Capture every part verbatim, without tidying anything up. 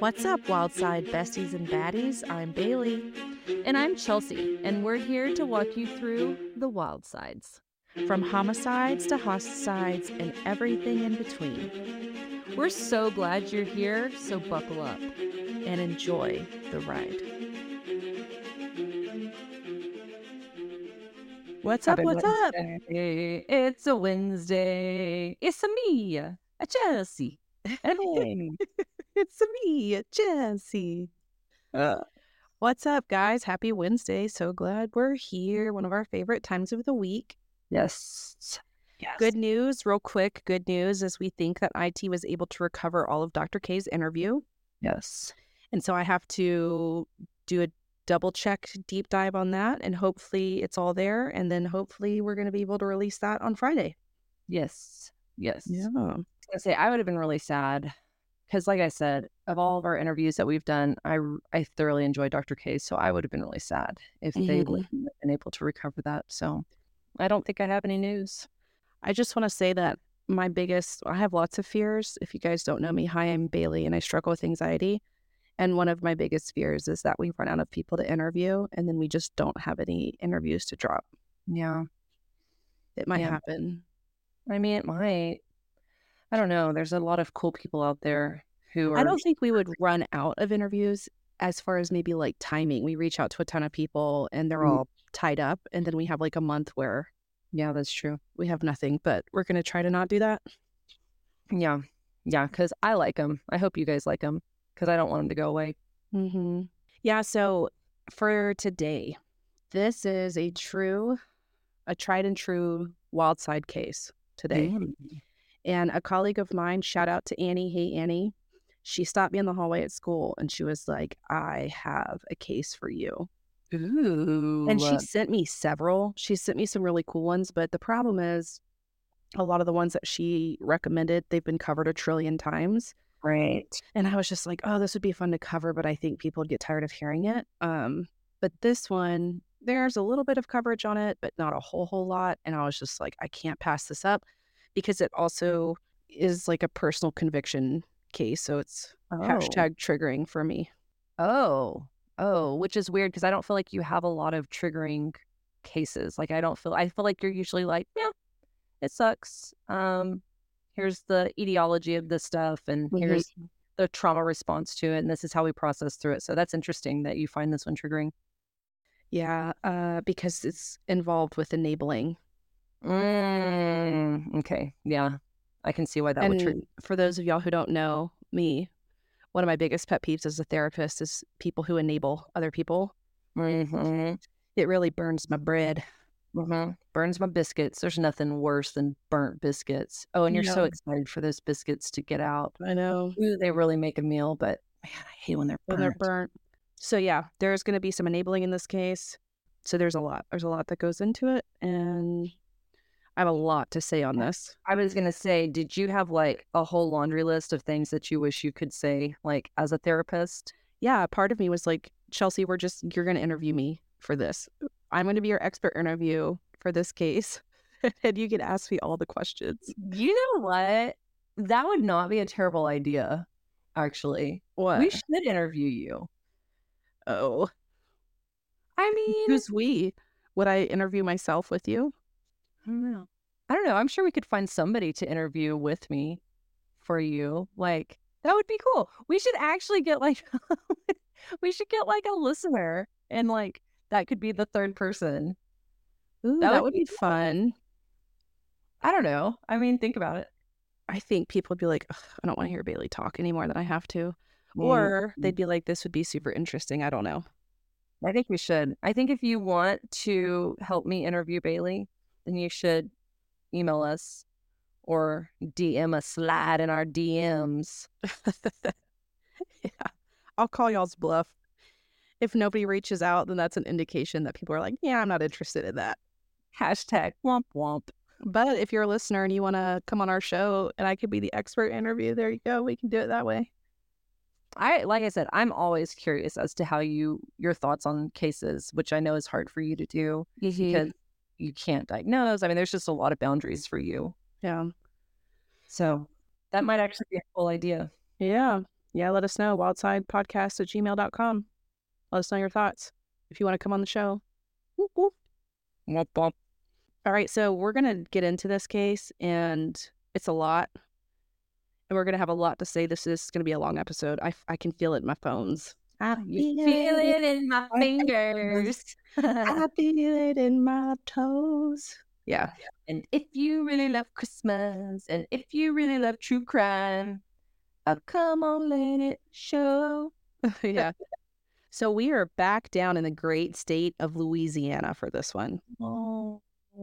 What's up, Wildside besties and baddies? I'm Bailey. And I'm Chelsea, and we're here to walk you through the wild sides. From homicides to hosticides and everything in between. We're so glad you're here, so buckle up and enjoy the ride. What's up? Happy What's up? Wednesday. It's a Wednesday. It's a me, a Chelsea, and me. It's a me, Chelsea. Uh. What's up, guys? Happy Wednesday. So glad we're here. One of our favorite times of the week. Yes. Yes. Good news, real quick. Good news is we think that I T was able to recover all of Doctor K's interview. Yes. And so I have to do a double check deep dive on that, and hopefully it's all there. And then hopefully we're going to be able to release that on Friday. Yes. Yes. Yeah. I was gonna say, I would have been really sad because, like I said, of all of our interviews that we've done, I, I thoroughly enjoyed Doctor K. So I would have been really sad if Mhm. they wouldn't have been able to recover that. So I don't think I have any news. I just want to say that my biggest, I have lots of fears. If you guys don't know me, hi, I'm Bailey, and I struggle with anxiety. And one of my biggest fears is that we run out of people to interview, and then we just don't have any interviews to drop. Yeah. It might Yeah. happen. I mean, it might. I don't know. There's a lot of cool people out there who are... I don't think we would run out of interviews as far as maybe like timing. We reach out to a ton of people and they're all tied up, and then we have like a month where... Yeah, that's true. We have nothing, but we're going to try to not do that. Yeah. Yeah, because I like them. I hope you guys like them because I don't want them to go away. Mm-hmm. Yeah, so for today, this is a true, a tried and true wild side case today. Mm-hmm. And a colleague of mine, shout out to Annie. Hey, Annie. She stopped me in the hallway at school and she was like, I have a case for you. Ooh. And she sent me several. She sent me some really cool ones. But the problem is a lot of the ones that she recommended, they've been covered a trillion times. Right. And I was just like, oh, this would be fun to cover, but I think people would get tired of hearing it. Um, but this one, there's a little bit of coverage on it, but not a whole, whole lot. And I was just like, I can't pass this up because it also is like a personal conviction case. So it's oh. hashtag triggering for me. Oh, oh, which is weird because I don't feel like you have a lot of triggering cases. Like I don't feel, I feel like you're usually like, yeah, it sucks. Um, here's the etiology of this stuff and mm-hmm. here's the trauma response to it. And this is how we process through it. So that's interesting that you find this one triggering. Yeah, uh, because it's involved with enabling. Mm, okay. Yeah. I can see why that and would trigger. For those of y'all who don't know me, one of my biggest pet peeves as a therapist is people who enable other people. Mm-hmm. It really burns my bread. Mm-hmm. Burns my biscuits. There's nothing worse than burnt biscuits. Oh, and you're no. so excited for those biscuits to get out. I know. Ooh, they really make a meal, but man, I hate when they're burnt. When they're burnt. So yeah, there's going to be some enabling in this case. So there's a lot. There's a lot that goes into it, and I have a lot to say on this. I was going to say, did you have like a whole laundry list of things that you wish you could say, like as a therapist? Yeah, part of me was like, Chelsea, we're just, you're going to interview me for this. I'm going to be your expert interview for this case. And you can ask me all the questions. You know what? That would not be a terrible idea, actually. What? We should interview you. Oh. I mean... Who's we? Would I interview myself with you? I don't know. I don't know. I'm sure we could find somebody to interview with me for you. Like, that would be cool. We should actually get like, we should get like a listener and like, that could be the third person. Ooh, that, that would, would be fun. I don't know. I mean, think about it. I think people would be like, I don't want to hear Bailey talk anymore than I have to. Mm-hmm. Or they'd be like, this would be super interesting. I don't know. I think we should. I think if you want to help me interview Bailey, then you should email us or D M a slide in our D Ms. Yeah, I'll call y'all's bluff. If nobody reaches out, then that's an indication that people are like, yeah, I'm not interested in that. Hashtag womp womp. But if you're a listener and you want to come on our show and I could be the expert interview, there you go. We can do it that way. I, like I said, I'm always curious as to how you, your thoughts on cases, which I know is hard for you to do mm-hmm. because you can't diagnose. I mean, there's just a lot of boundaries for you. Yeah. So that might actually be a cool idea. Yeah. Yeah, let us know. wildsidepodcast at gmail dot com. Let us know your thoughts if you want to come on the show. Whoop, whoop. Womp womp. All right, so we're going to get into this case, and it's a lot. And we're going to have a lot to say. This is going to be a long episode. I, I can feel it in my phones. I You feel it in my fingers. I feel it in my toes. Yeah. And if you really love Christmas, and if you really love true crime, oh, come on, let it show. Yeah. So we are back down in the great state of Louisiana for this one. Oh.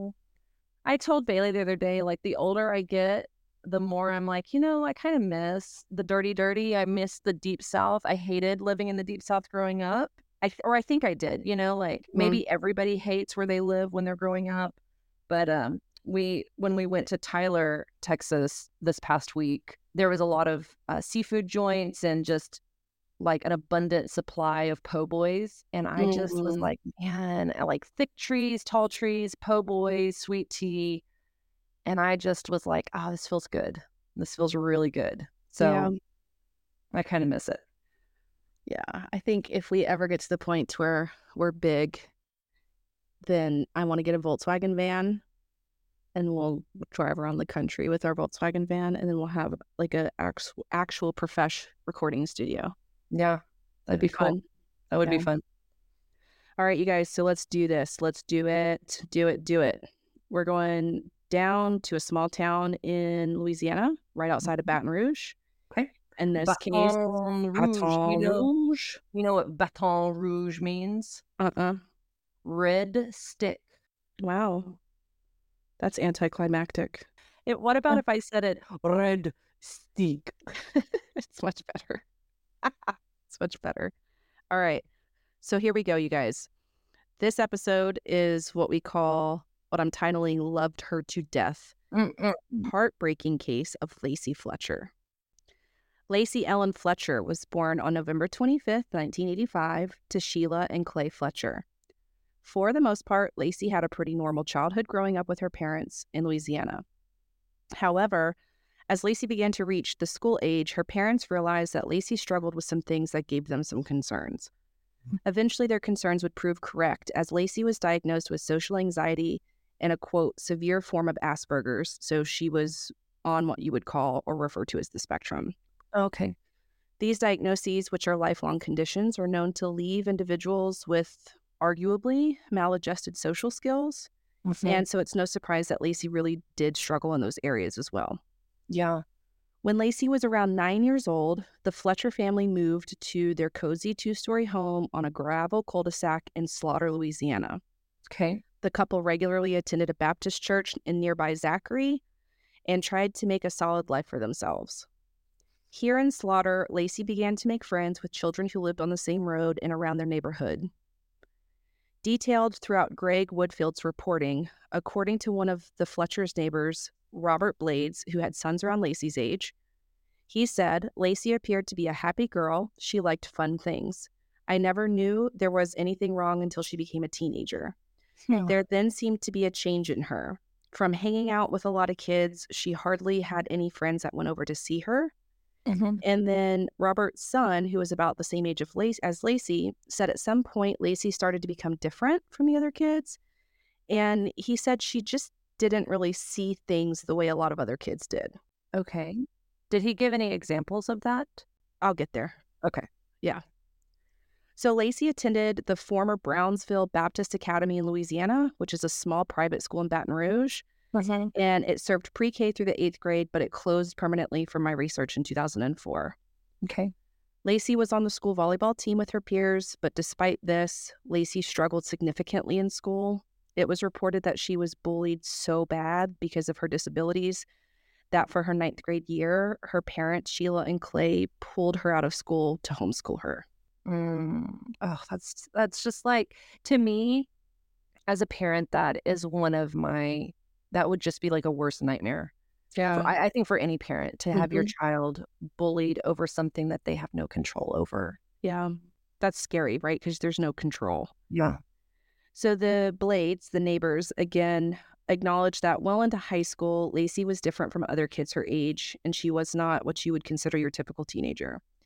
I told Bailey the other day, like, the older I get, the more I'm like, you know, I kind of miss the dirty, dirty. I miss the deep South. I hated living in the deep South growing up. I or I think I did, you know, like maybe mm. everybody hates where they live when they're growing up. But um, we when we went to Tyler, Texas this past week, there was a lot of uh, seafood joints and just like an abundant supply of po' boys. And I mm-hmm. just was like, man, I like thick trees, tall trees, po' boys, sweet tea. And I just was like, oh, this feels good. This feels really good. So yeah. I kind of miss it. Yeah. I think if we ever get to the point where we're big, then I want to get a Volkswagen van and we'll drive around the country with our Volkswagen van. And then we'll have like a actual, actual profesh recording studio. Yeah. That'd be fun. Cool. That would yeah. be fun. All right, you guys. So let's do this. Let's do it. Do it. Do it. We're going down to a small town in Louisiana, right outside of Baton Rouge. Okay. In this Baton case, Rouge. Baton you know, Rouge. You know what Baton Rouge means? Uh-uh. Red stick. Wow. That's anticlimactic. It, what about uh, if I said it red stick? It's much better. It's much better. All right. So here we go, you guys. This episode is what we call, what I'm titling, Loved Her to Death. Mm-mm. Heartbreaking case of Lacey Fletcher. Lacey Ellen Fletcher was born on November twenty-fifth, nineteen eighty-five, to Sheila and Clay Fletcher. For the most part, Lacey had a pretty normal childhood growing up with her parents in Louisiana. However, as Lacey began to reach the school age, her parents realized that Lacey struggled with some things that gave them some concerns. Eventually, their concerns would prove correct, as Lacey was diagnosed with social anxiety and a, quote, severe form of Asperger's, so she was on what you would call or refer to as the spectrum. Okay. These diagnoses, which are lifelong conditions, are known to leave individuals with arguably maladjusted social skills, mm-hmm. and so it's no surprise that Lacey really did struggle in those areas as well. Yeah. When Lacey was around nine years old, the Fletcher family moved to their cozy two-story home on a gravel cul-de-sac in Slaughter, Louisiana. Okay. The couple regularly attended a Baptist church in nearby Zachary and tried to make a solid life for themselves. Here in Slaughter, Lacey began to make friends with children who lived on the same road and around their neighborhood. Detailed throughout Greg Woodfield's reporting, according to one of the Fletcher's neighbors, Robert Blades, who had sons around Lacey's age, he said, Lacey appeared to be a happy girl. She liked fun things. I never knew there was anything wrong until she became a teenager. Hmm. There then seemed to be a change in her. From hanging out with a lot of kids, she hardly had any friends that went over to see her. Mm-hmm. And then Robert's son, who was about the same age of Lace- as Lacey, said at some point Lacey started to become different from the other kids. And he said she just didn't really see things the way a lot of other kids did. Okay. Did he give any examples of that? I'll get there. Okay. Yeah. So Lacey attended the former Brownsville Baptist Academy in Louisiana, which is a small private school in Baton Rouge. Mm-hmm. And it served pre-K through the eighth grade, but it closed permanently from my research in two thousand four. Okay. Lacey was on the school volleyball team with her peers, but despite this, Lacey struggled significantly in school. It was reported that she was bullied so bad because of her disabilities that for her ninth grade year, her parents, Sheila and Clay, pulled her out of school to homeschool her. Mm. Oh, that's that's just like, to me, as a parent, that is one of my, that would just be like a worst nightmare. Yeah. For, I, I think for any parent to have mm-hmm. your child bullied over something that they have no control over. Yeah. That's scary, right? Because there's no control. Yeah. So the Blades, the neighbors, again, acknowledged that well into high school, Lacey was different from other kids her age, and she was not what you would consider your typical teenager.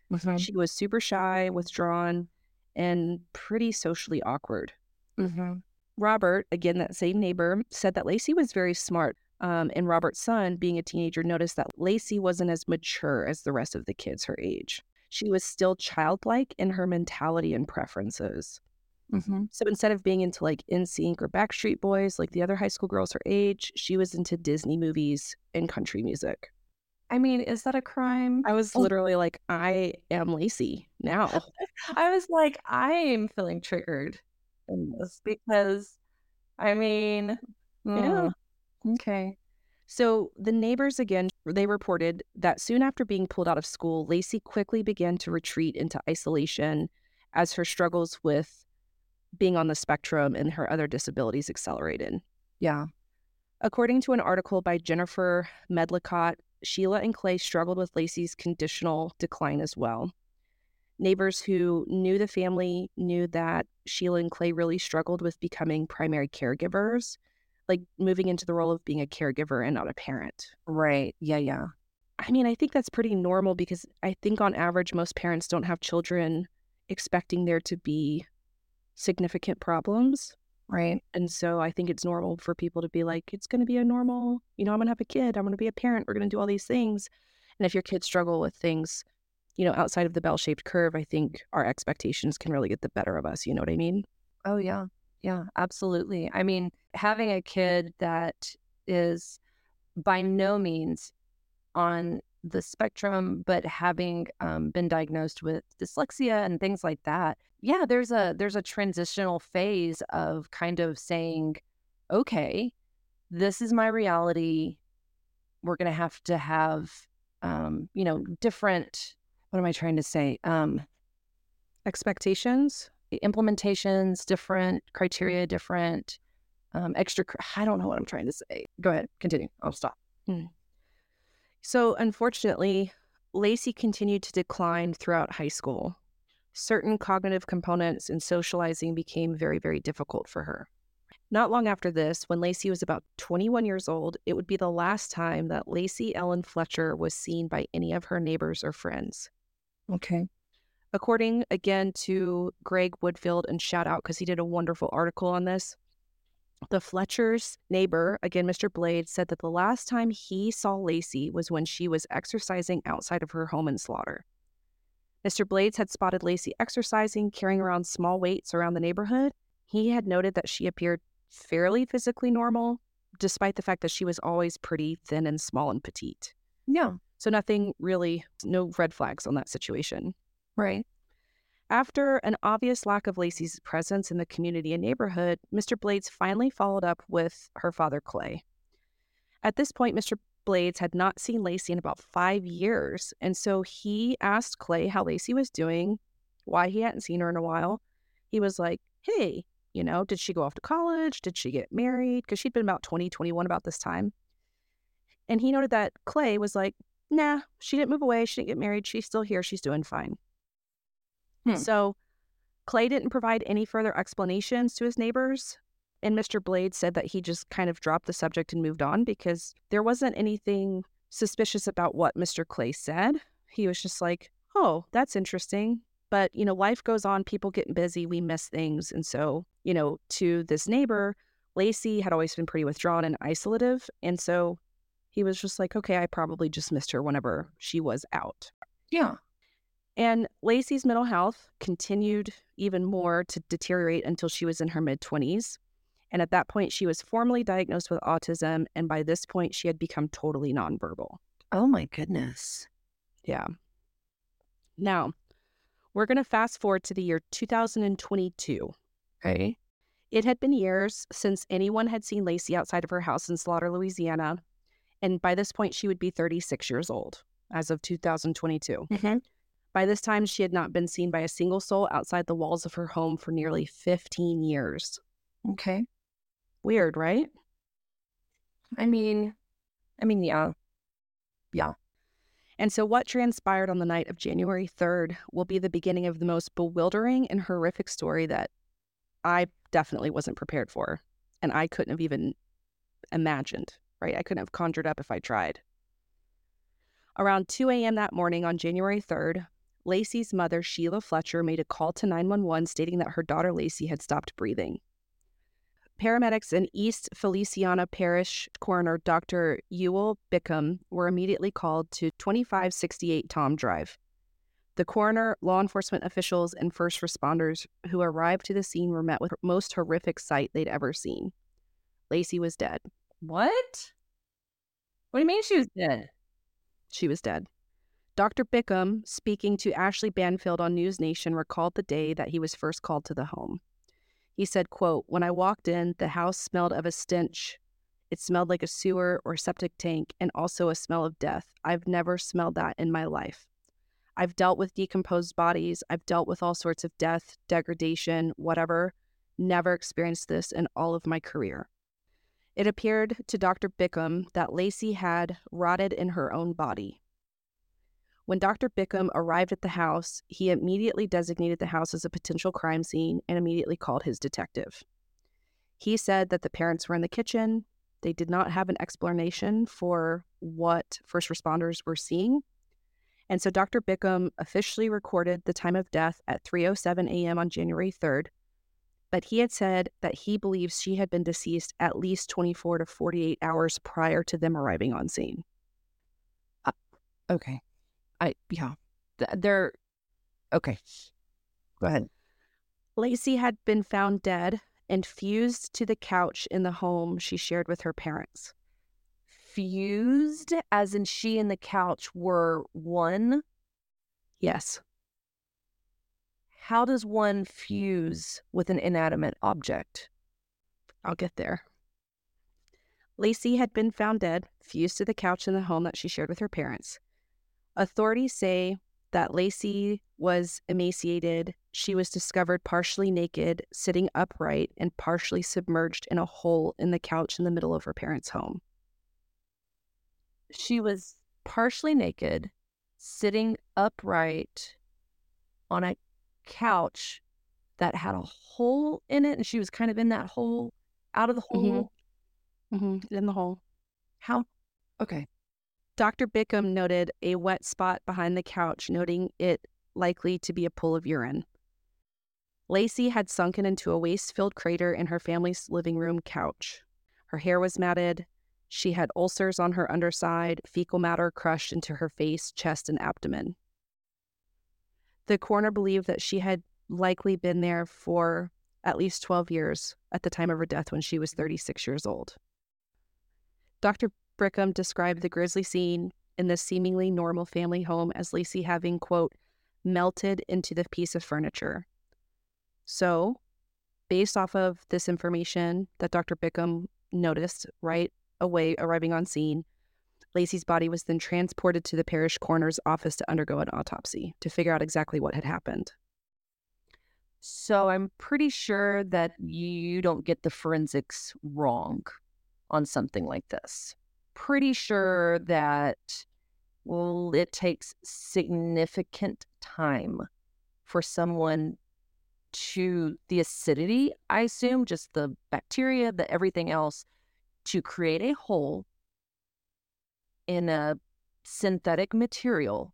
Mm-hmm. She was super shy, withdrawn, and pretty socially awkward. Mm-hmm. Robert, again, that same neighbor, said that Lacey was very smart. Um, and Robert's son, being a teenager, noticed that Lacey wasn't as mature as the rest of the kids her age. She was still childlike in her mentality and preferences. Mm-hmm. So instead of being into like N Sync or Backstreet Boys, like the other high school girls her age, she was into Disney movies and country music. I mean, is that a crime? I was literally like, I am Lacey now. I was like, I am feeling triggered in this because, I mean, Yeah. mm, okay. So the neighbors again, they reported that soon after being pulled out of school, Lacey quickly began to retreat into isolation as her struggles with being on the spectrum and her other disabilities accelerated. Yeah. According to an article by Jennifer Medlicott, Sheila and Clay struggled with Lacey's conditional decline as well. Neighbors who knew the family knew that Sheila and Clay really struggled with becoming primary caregivers, like moving into the role of being a caregiver and not a parent. Right. Yeah, yeah. I mean, I think that's pretty normal because I think on average, most parents don't have children expecting there to be significant problems. Right. And so I think it's normal for people to be like, it's going to be a normal, you know, I'm going to have a kid, I'm going to be a parent, we're going to do all these things. And if your kids struggle with things, you know, outside of the bell-shaped curve, I think our expectations can really get the better of us. You know what I mean? Oh, yeah. Yeah, absolutely. I mean, having a kid that is by no means on the spectrum, but having um, been diagnosed with dyslexia and things like that, yeah, there's a there's a transitional phase of kind of saying, okay, this is my reality. We're going to have to have, um, you know, different, what am I trying to say? Um, Expectations. implementations, different criteria, different um, extra. I don't know what I'm trying to say. Go ahead. Continue. I'll stop. Hmm. So unfortunately, Lacey continued to decline throughout high school. Certain cognitive components and socializing became very, very difficult for her. Not long after this, when Lacey was about twenty-one years old, it would be the last time that Lacey Ellen Fletcher was seen by any of her neighbors or friends. Okay. According again to Greg Woodfield, and shout out because he did a wonderful article on this, the Fletcher's neighbor, again, Mister Blades, said that the last time he saw Lacey was when she was exercising outside of her home in Slaughter. Mister Blades had spotted Lacey exercising, carrying around small weights around the neighborhood. He had noted that she appeared fairly physically normal, despite the fact that she was always pretty thin and small and petite. Yeah. So nothing really, no red flags on that situation. Right. After an obvious lack of Lacey's presence in the community and neighborhood, Mister Blades finally followed up with her father, Clay. At this point, Mister Blades had not seen Lacey in about five years, and so he asked Clay how Lacey was doing, why he hadn't seen her in a while. He was like, hey, you know, did she go off to college? Did she get married? Because she'd been about twenty, twenty-one about this time. And he noted that Clay was like, nah, she didn't move away. She didn't get married. She's still here. She's doing fine. Hmm. So Clay didn't provide any further explanations to his neighbors. And Mister Blades said that he just kind of dropped the subject and moved on because there wasn't anything suspicious about what Mister Clay said. He was just like, oh, that's interesting. But, you know, life goes on. People get busy. We miss things. And so, you know, to this neighbor, Lacey had always been pretty withdrawn and isolative. And so he was just like, okay, I probably just missed her whenever she was out. Yeah. And Lacey's mental health continued even more to deteriorate until she was in her mid-twenties. And at that point, she was formally diagnosed with autism. And by this point, she had become totally nonverbal. Oh, my goodness. Yeah. Now, we're going to fast forward to the year two thousand twenty-two. Okay. It had been years since anyone had seen Lacey outside of her house in Slaughter, Louisiana. And by this point, she would be thirty-six years old as of two thousand twenty-two. Mm-hmm. By this time, she had not been seen by a single soul outside the walls of her home for nearly fifteen years. Okay. Weird, right? I mean, I mean, yeah. Yeah. And so what transpired on the night of January third will be the beginning of the most bewildering and horrific story that I definitely wasn't prepared for. And I couldn't have even imagined, right? I couldn't have conjured up if I tried. Around two a.m. that morning on January third, Lacey's mother, Sheila Fletcher, made a call to nine one one stating that her daughter Lacey had stopped breathing. Paramedics in East Feliciana Parish coroner Doctor Ewell Bickham were immediately called to twenty-five sixty-eight Tom Drive. The coroner, law enforcement officials, and first responders who arrived to the scene were met with the most horrific sight they'd ever seen. Lacey was dead. What? What do you mean she was dead? She was dead. Doctor Bickham, speaking to Ashley Banfield on News Nation, recalled the day that he was first called to the home. He said, quote, "When I walked in, the house smelled of a stench. It smelled like a sewer or septic tank and also a smell of death. I've never smelled that in my life. I've dealt with decomposed bodies. I've dealt with all sorts of death, degradation, whatever. Never experienced this in all of my career." It appeared to Doctor Bickham that Lacey had rotted in her own body. When Doctor Bickham arrived at the house, he immediately designated the house as a potential crime scene and immediately called his detective. He said that the parents were in the kitchen. They did not have an explanation for what first responders were seeing. And so Doctor Bickham officially recorded the time of death at three oh seven a.m. on January third, but he had said that he believes she had been deceased at least twenty-four to forty-eight hours prior to them arriving on scene. Uh, okay. I, yeah. They're, okay. Go ahead. Lacey had been found dead and fused to the couch in the home she shared with her parents. Fused, as in she and the couch were one? Yes. How does one fuse with an inanimate object? I'll get there. Lacey had been found dead, fused to the couch in the home that she shared with her parents. Authorities say that Lacey was emaciated. She was discovered partially naked, sitting upright, and partially submerged in a hole in the couch in the middle of her parents' home. She was partially naked, sitting upright on a couch that had a hole in it, and she was kind of in that hole, out of the hole. Mm-hmm. Mm-hmm. In the hole. How? Okay. Doctor Bickham noted a wet spot behind the couch, noting it likely to be a pool of urine. Lacey had sunken into a waste-filled crater in her family's living room couch. Her hair was matted. She had ulcers on her underside, fecal matter crushed into her face, chest, and abdomen. The coroner believed that she had likely been there for at least twelve years at the time of her death when she was thirty-six years old. Doctor Bickham described the grisly scene in this seemingly normal family home as Lacey having, quote, melted into the piece of furniture. So, based off of this information that Doctor Bickham noticed right away arriving on scene, Lacey's body was then transported to the parish coroner's office to undergo an autopsy to figure out exactly what had happened. So I'm pretty sure that you don't get the forensics wrong on something like this. Pretty sure that, well, it takes significant time for someone to, the acidity, I assume, just the bacteria, the everything else, to create a hole in a synthetic material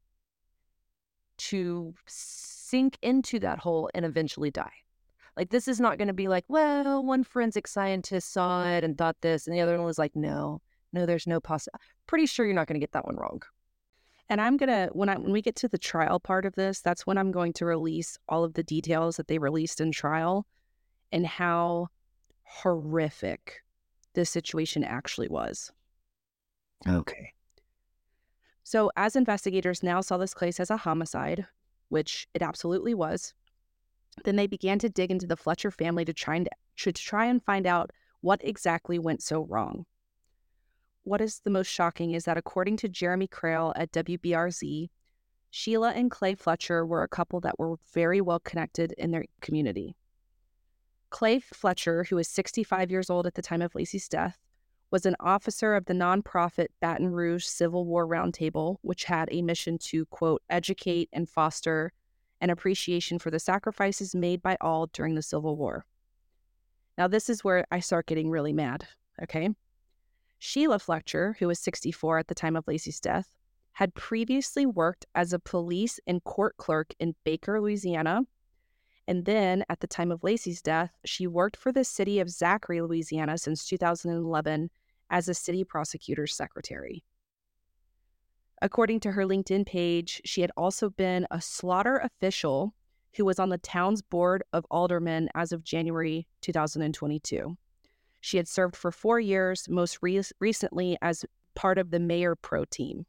to sink into that hole and eventually die. Like, this is not going to be like, well, one forensic scientist saw it and thought this, and the other one was like, no, no, there's no possibility. Pretty sure you're not going to get that one wrong. And I'm going to, when I when we get to the trial part of this, that's when I'm going to release all of the details that they released in trial and how horrific this situation actually was. Okay. So as investigators now saw this case as a homicide, which it absolutely was, then they began to dig into the Fletcher family to try and, to try and find out what exactly went so wrong. What is the most shocking is that according to Jeremy Crail at W B R Z, Sheila and Clay Fletcher were a couple that were very well connected in their community. Clay Fletcher, who was sixty-five years old at the time of Lacey's death, was an officer of the nonprofit Baton Rouge Civil War Roundtable, which had a mission to, quote, educate and foster an appreciation for the sacrifices made by all during the Civil War. Now, this is where I start getting really mad, okay? Sheila Fletcher, who was sixty-four at the time of Lacey's death, had previously worked as a police and court clerk in Baker, Louisiana. And then, at the time of Laci's death, she worked for the city of Zachary, Louisiana since two thousand eleven as a city prosecutor's secretary. According to her LinkedIn page, she had also been a slaughter official who was on the town's board of aldermen as of January two thousand twenty-two. She had served for four years, most re- recently as part of the mayor pro team.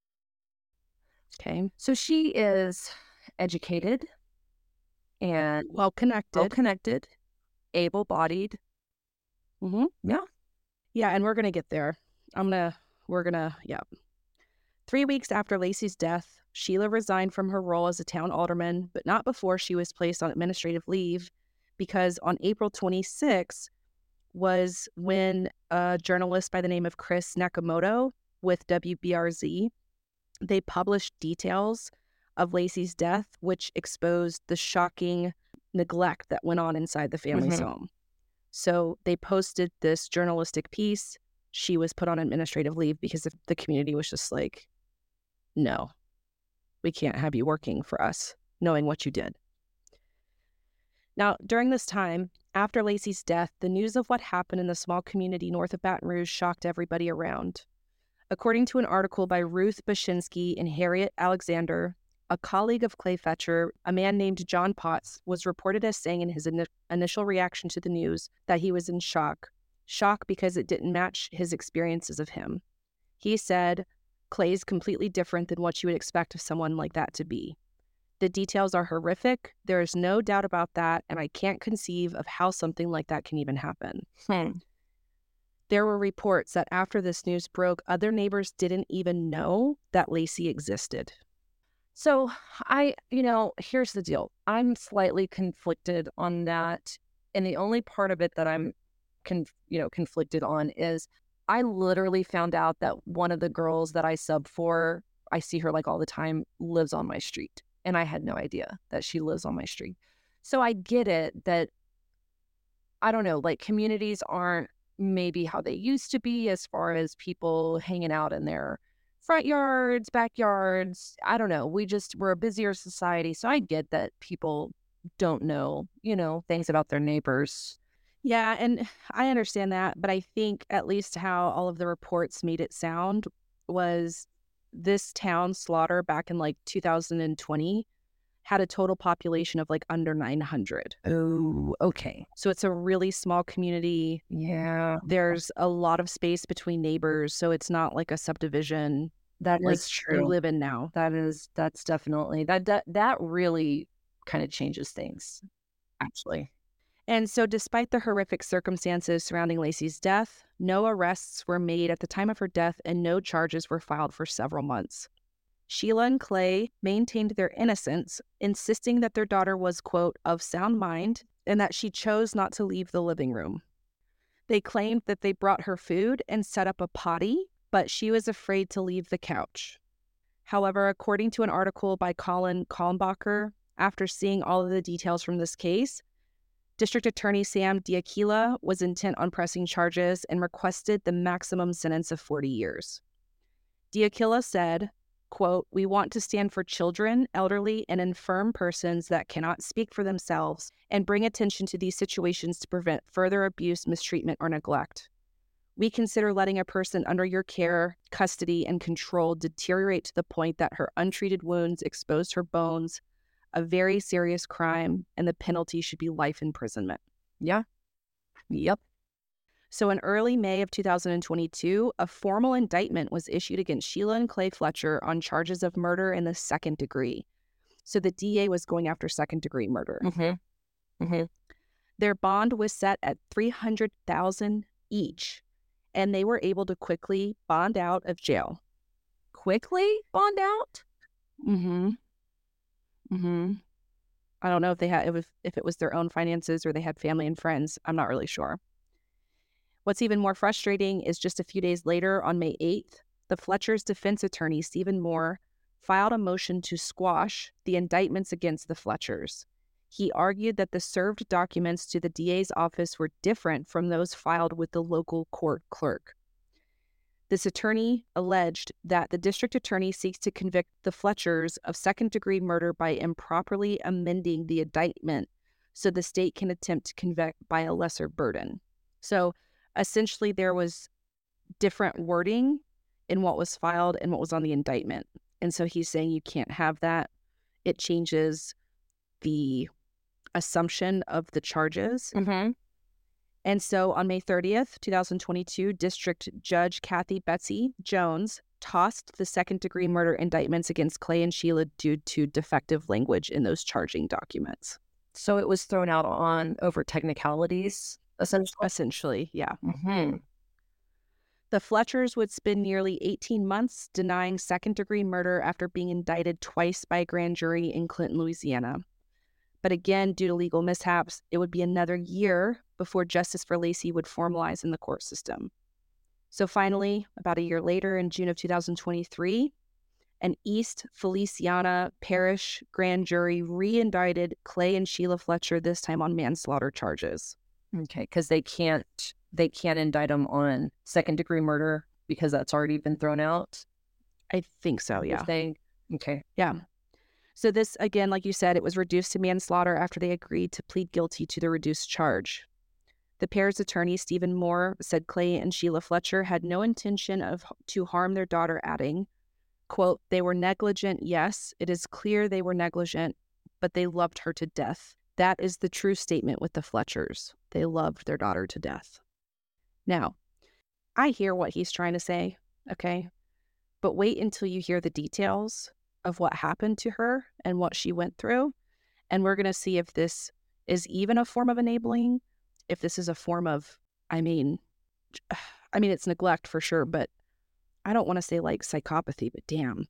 Okay. So she is educated and well connected, well connected, able-bodied. Mm-hmm. Yeah. Yeah, and we're going to get there. I'm going to, we're going to, yeah. Three weeks after Laci's death, Sheila resigned from her role as a town alderman, but not before she was placed on administrative leave, because on April twenty-sixth was when a journalist by the name of Chris Nakamoto with W B R Z, they published details of Laci's death, which exposed the shocking neglect that went on inside the family's Mm-hmm. home. So they posted this journalistic piece. She was put on administrative leave because the community was just like, no, we can't have you working for us, knowing what you did. Now, during this time, after Laci's death, the news of what happened in the small community north of Baton Rouge shocked everybody around. According to an article by Ruth Bashinsky and Harriet Alexander, a colleague of Clay Fetcher, a man named John Potts, was reported as saying in his in- initial reaction to the news that he was in shock. Shock because it didn't match his experiences of him. He said, "Clay's completely different than what you would expect of someone like that to be. The details are horrific. There is no doubt about that, and I can't conceive of how something like that can even happen." Hmm. There were reports that after this news broke, other neighbors didn't even know that Laci existed. So I, you know, here's the deal. I'm slightly conflicted on that. And the only part of it that I'm, con- you know, conflicted on is I literally found out that one of the girls that I sub for, I see her like all the time, lives on my street. And I had no idea that she lives on my street. So I get it that, I don't know, like communities aren't maybe how they used to be as far as people hanging out in their front yards, backyards. I don't know. We just, we're a busier society. So I get that people don't know, you know, things about their neighbors. Yeah, and I understand that. But I think at least how all of the reports made it sound was this town slaughter back in like two thousand twenty had a total population of like under nine hundred. Oh, okay. So it's a really small community. Yeah. There's a lot of space between neighbors. So it's not like a subdivision That like is true. you live in now. That is, that's definitely, that, that, that really kind of changes things, actually. And so despite the horrific circumstances surrounding Laci's death, no arrests were made at the time of her death and no charges were filed for several months. Sheila and Clay maintained their innocence, insisting that their daughter was, quote, of sound mind and that she chose not to leave the living room. They claimed that they brought her food and set up a potty, but she was afraid to leave the couch. However, according to an article by Colin Kalmbacher, after seeing all of the details from this case, District Attorney Sam Diakila was intent on pressing charges and requested the maximum sentence of forty years. Diakila said, quote, "We want to stand for children, elderly, and infirm persons that cannot speak for themselves and bring attention to these situations to prevent further abuse, mistreatment, or neglect. We consider letting a person under your care, custody, and control deteriorate to the point that her untreated wounds expose her bones, a very serious crime, and the penalty should be life imprisonment." Yeah. Yep. So in early May of two thousand twenty-two, a formal indictment was issued against Sheila and Clay Fletcher on charges of murder in the second degree. So the D A was going after second degree murder. Mm-hmm. Mm-hmm. Their bond was set at three hundred thousand dollars each, and they were able to quickly bond out of jail. Quickly bond out? Mm-hmm. Mm-hmm. I don't know if they had if, if it was their own finances or they had family and friends. I'm not really sure. What's even more frustrating is just a few days later, on May eighth, the Fletcher's defense attorney, Stephen Moore, filed a motion to squash the indictments against the Fletchers. He argued that the served documents to the D A's office were different from those filed with the local court clerk. This attorney alleged that the district attorney seeks to convict the Fletchers of second-degree murder by improperly amending the indictment so the state can attempt to convict by a lesser burden. So essentially there was different wording in what was filed and what was on the indictment. And so he's saying you can't have that. It changes the assumption of the charges. Mm-hmm. And so on May thirtieth, twenty twenty-two, District Judge Kathy Betsy Jones tossed the second-degree murder indictments against Clay and Sheila due to defective language in those charging documents. So it was thrown out on over technicalities, essentially? Essentially, yeah. Mm-hmm. The Fletchers would spend nearly eighteen months denying second-degree murder after being indicted twice by a grand jury in Clinton, Louisiana. But again, due to legal mishaps, it would be another year before justice for Laci would formalize in the court system. So finally, about a year later, in June of two thousand twenty-three, an East Feliciana Parish grand jury re-indicted Clay and Sheila Fletcher, this time on manslaughter charges. Okay, because they can't they can't indict them on second-degree murder because that's already been thrown out? I think so, yeah. They, okay. Yeah. So this, again, like you said, it was reduced to manslaughter after they agreed to plead guilty to the reduced charge. The pair's attorney, Stephen Moore, said Clay and Sheila Fletcher had no intention of to harm their daughter, adding, quote, "They were negligent, yes, it is clear they were negligent, but they loved her to death. That is the true statement with the Fletchers. They loved their daughter to death." Now, I hear what he's trying to say, okay? But wait until you hear the details of what happened to her and what she went through. And we're going to see if this is even a form of enabling, if this is a form of, I mean, I mean, it's neglect for sure, but I don't want to say like psychopathy, but damn,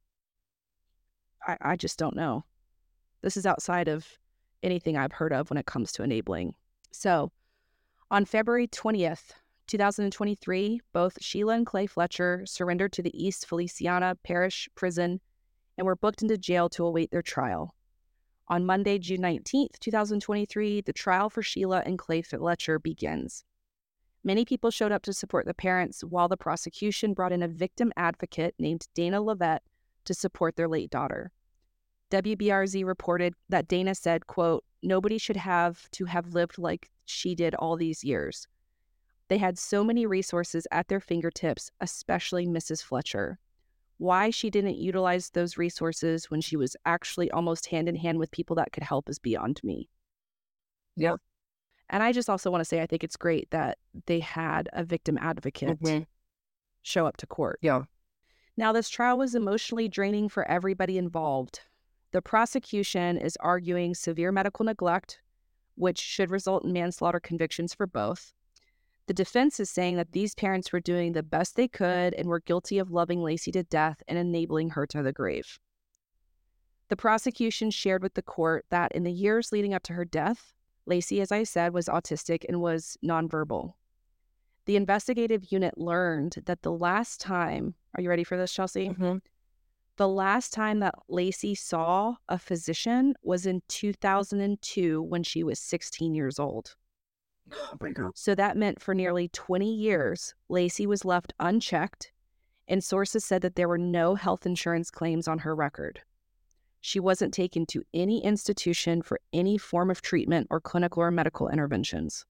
I, I just don't know. This is outside of anything I've heard of when it comes to enabling. So on February twentieth, twenty twenty-three, both Sheila and Clay Fletcher surrendered to the East Feliciana Parish Prison and were booked into jail to await their trial. On Monday, June nineteenth, twenty twenty-three, the trial for Sheila and Clay Fletcher begins. Many people showed up to support the parents, while the prosecution brought in a victim advocate named Dana Levette to support their late daughter. W B R Z reported that Dana said, quote, "Nobody should have to have lived like she did all these years. They had so many resources at their fingertips, especially Missus Fletcher. Why she didn't utilize those resources when she was actually almost hand in hand with people that could help is beyond me." Yeah. And I just also want to say, I think it's great that they had a victim advocate Mm-hmm. show up to court. Yeah. Now, this trial was emotionally draining for everybody involved. The prosecution is arguing severe medical neglect, which should result in manslaughter convictions for both. The defense is saying that these parents were doing the best they could and were guilty of loving Laci to death and enabling her to the grave. The prosecution shared with the court that in the years leading up to her death, Laci, as I said, was autistic and was nonverbal. The investigative unit learned that the last time, are you ready for this, Chelsea? Mm-hmm. The last time that Laci saw a physician was in two thousand two when she was sixteen years old. Oh my God. So that meant for nearly twenty years, Laci was left unchecked, and sources said that there were no health insurance claims on her record. She wasn't taken to any institution for any form of treatment or clinical or medical interventions.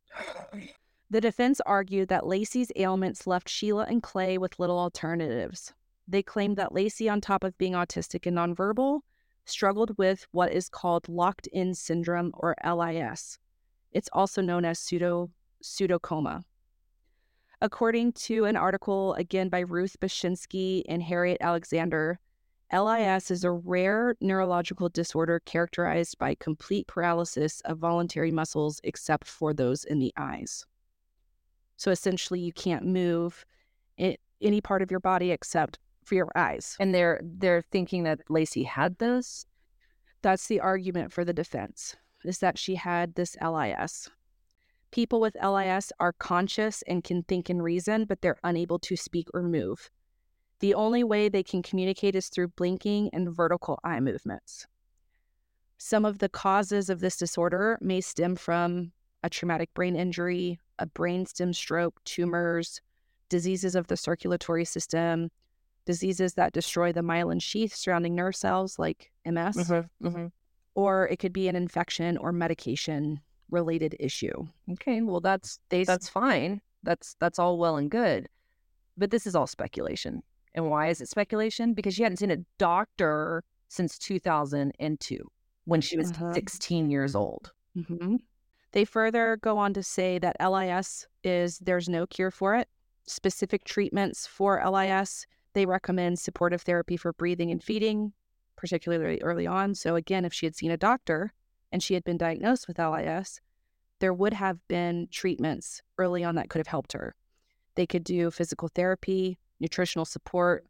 The defense argued that Laci's ailments left Sheila and Clay with little alternatives. They claimed that Laci, on top of being autistic and nonverbal, struggled with what is called locked-in syndrome, or L I S. It's also known as pseudo pseudocoma. According to an article, again by Ruth Bashinsky and Harriet Alexander, L I S is a rare neurological disorder characterized by complete paralysis of voluntary muscles except for those in the eyes. So essentially, you can't move it, any part of your body except for your eyes. And they're they're thinking that Laci had this? That's the argument for the defense, is that she had this L I S. People with L I S are conscious and can think and reason, but they're unable to speak or move. The only way they can communicate is through blinking and vertical eye movements. Some of the causes of this disorder may stem from a traumatic brain injury, a brainstem stroke, tumors, diseases of the circulatory system, diseases that destroy the myelin sheath surrounding nerve cells like M S, Mm-hmm. Mm-hmm. or it could be an infection or medication related issue. Okay, well, that's They, that's fine. That's that's all well and good. But this is all speculation. And why is it speculation? Because she hadn't seen a doctor since two thousand two when she was Uh-huh. sixteen years old. Mm-hmm. They further go on to say that L I S is, there's no cure for it. Specific treatments for L I S, they recommend supportive therapy for breathing and feeding, particularly early on. So again, if she had seen a doctor and she had been diagnosed with L I S, there would have been treatments early on that could have helped her. They could do physical therapy, nutritional support,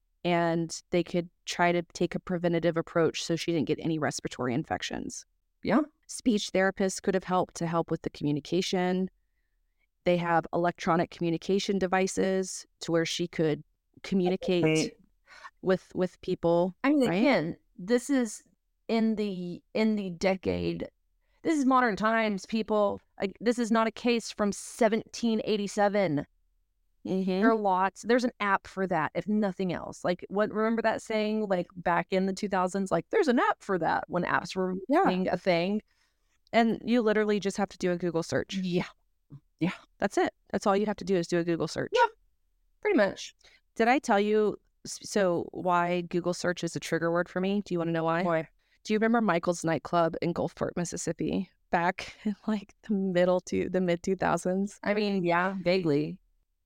and they could try to take a preventative approach so she didn't get any respiratory infections. Yeah. Speech therapists could have helped to help with the communication. They have electronic communication devices to where she could communicate Right. with with people. I mean, right? again, this is in the in the decade. This is modern times, people. Like, this is not a case from seventeen eighty-seven. Mm-hmm. There are lots. There's an app for that, if nothing else. Like, what? Remember that saying, like back in the two thousands, like there's an app for that when apps were Yeah. being a thing. And you literally just have to do a Google search. Yeah. Yeah. That's it. That's all you have to do is do a Google search. Yeah. Pretty much. Did I tell you so why Google search is a trigger word for me? Do you want to know why? Why? Do you remember Michael's nightclub in Gulfport, Mississippi, back in like the middle to the mid two thousands? I mean, yeah, vaguely.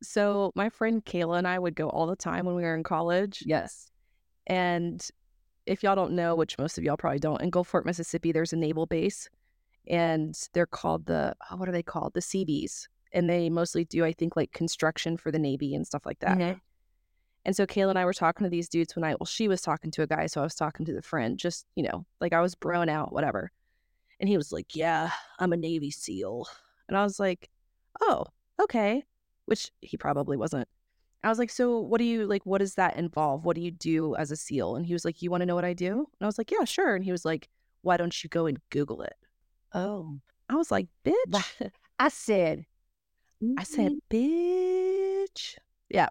So my friend Kayla and I would go all the time when we were in college. Yes. And if y'all don't know, which most of y'all probably don't, in Gulfport, Mississippi, there's a naval base, and they're called the, oh, what are they called? The Seabees. And they mostly do, I think, like construction for the Navy and stuff like that. Mm-hmm. And so Kayla and I were talking to these dudes one night. Well, she was talking to a guy, so I was talking to the friend, just, you know, like I was broing out, whatever. And he was like, yeah, I'm a Navy SEAL. And I was like, oh, okay. Which he probably wasn't. I was like, so what do you, like, what does that involve? What do you do as a SEAL? And he was like, you want to know what I do? And I was like, yeah, sure. And he was like, why don't you go and Google it? Oh. I was like, bitch. I said, I said, bitch. Yeah.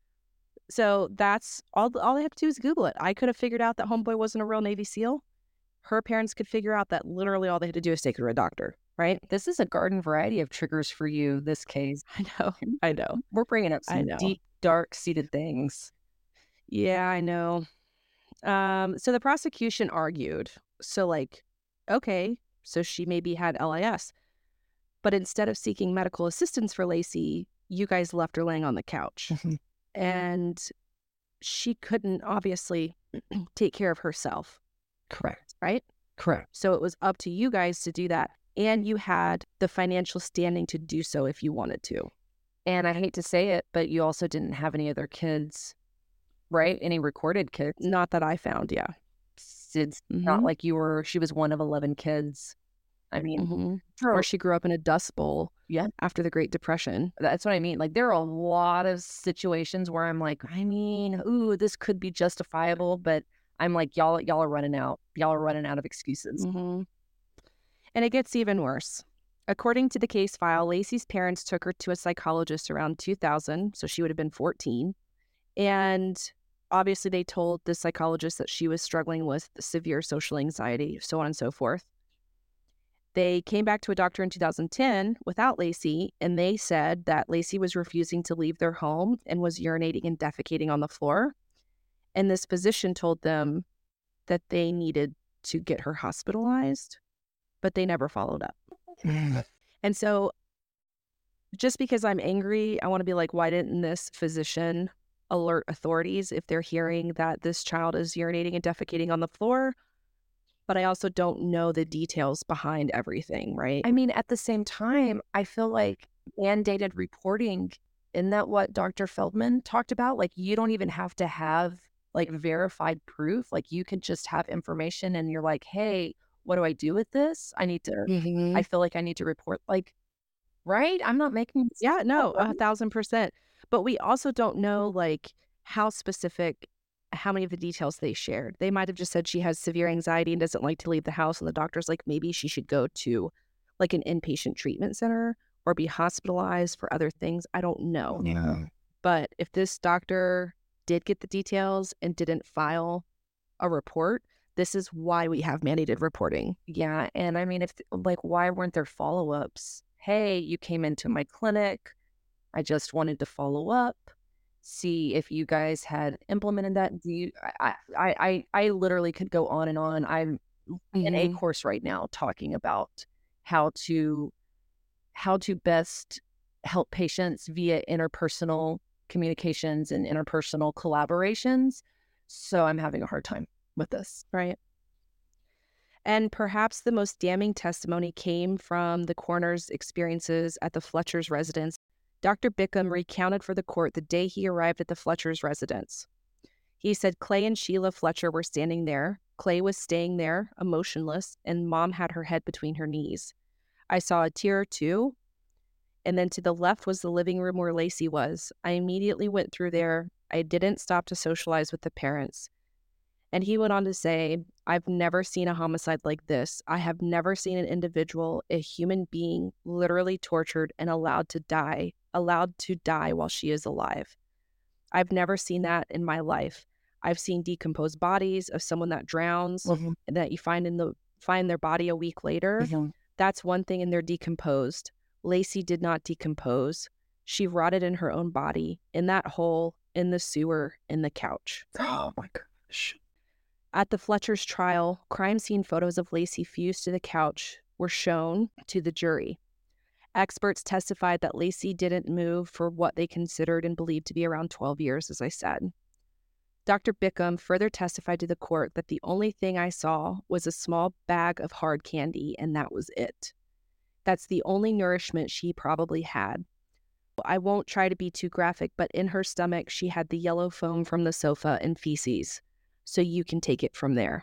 So that's all, all they have to do is Google it. I could have figured out that homeboy wasn't a real Navy SEAL. Her parents could figure out that literally all they had to do is take her to a doctor, right? This is a garden variety of triggers for you, this case. I know. I know. We're bringing up I some know. deep, dark-seated things. Yeah, I know. Um, so the prosecution argued, so like, okay, so she maybe had L I S. But instead of seeking medical assistance for Lacey, you guys left her laying on the couch. And she couldn't obviously take care of herself. Correct. Right? Correct. So it was up to you guys to do that. And you had the financial standing to do so if you wanted to. And I hate to say it, but you also didn't have any other kids, right? Any recorded kids. Not that I found, yeah. It's Mhm. not like you were, she was one of eleven kids. I mean, Mhm. for- Or she grew up in a dust bowl Yeah. after the Great Depression. that's what I mean. Like, there are a lot of situations where I'm like, I mean, ooh, this could be justifiable, but I'm like, y'all, y'all are running out. Y'all are running out of excuses. Mhm. And it gets even worse. According to the case file, Lacey's parents took her to a psychologist around two thousand, so she would have been fourteen. And obviously they told the psychologist that she was struggling with severe social anxiety, so on and so forth. They came back to a doctor in two thousand ten without Lacey, and they said that Lacey was refusing to leave their home and was urinating and defecating on the floor. And this physician told them that they needed to get her hospitalized, but they never followed up. And so just because I'm angry, I want to be like, why didn't this physician alert authorities if they're hearing that this child is urinating and defecating on the floor? But I also don't know the details behind everything, right? I mean, at the same time, I feel like mandated reporting, isn't that what Doctor Feldman talked about? Like, you don't even have to have like verified proof. Like, you could just have information and you're like, hey, what do I do with this? I need to, Mhm. I feel like I need to report, like, right? I'm not making this Yeah, no, up, a right? thousand percent. But we also don't know like how specific, how many of the details they shared. They might have just said she has severe anxiety and doesn't like to leave the house. And the doctor's like, maybe she should go to like an inpatient treatment center or be hospitalized for other things. I don't know. Yeah. But if this doctor did get the details and didn't file a report, this is why we have mandated reporting. Yeah. And I mean, if like, why weren't there follow-ups? Hey, you came into my clinic. I just wanted to follow up, see if you guys had implemented that. Do you, I, I, I, I literally could go on and on. I'm in a Mm-hmm. course right now talking about how to, how to best help patients via interpersonal communications and interpersonal collaborations. So I'm having a hard time with this. Right. And perhaps the most damning testimony came from the coroner's experiences at the Fletcher's residence. Doctor Bickham recounted for the court the day he arrived at the Fletcher's residence. He said Clay and Sheila Fletcher were standing there. Clay was staying there, emotionless, and Mom had her head between her knees. I saw a tear or two, and then to the left was the living room where Lacey was. I immediately went through there. I didn't stop to socialize with the parents. And he went on to say, I've never seen a homicide like this. I have never seen an individual, a human being, literally tortured and allowed to die, allowed to die while she is alive. I've never seen that in my life. I've seen decomposed bodies of someone that drowns, Mhm. that you find in the find their body a week later. Mhm. That's one thing, and they're decomposed. Lacey did not decompose. She rotted in her own body, in that hole, in the sewer, in the couch. Oh my gosh. At the Fletcher's trial, crime scene photos of Lacey fused to the couch were shown to the jury. Experts testified that Lacey didn't move for what they considered and believed to be around twelve years, as I said. Doctor Bickham further testified to the court that the only thing I saw was a small bag of hard candy, and that was it. That's the only nourishment she probably had. I won't try to be too graphic, but in her stomach, she had the yellow foam from the sofa and feces. So you can take it from there.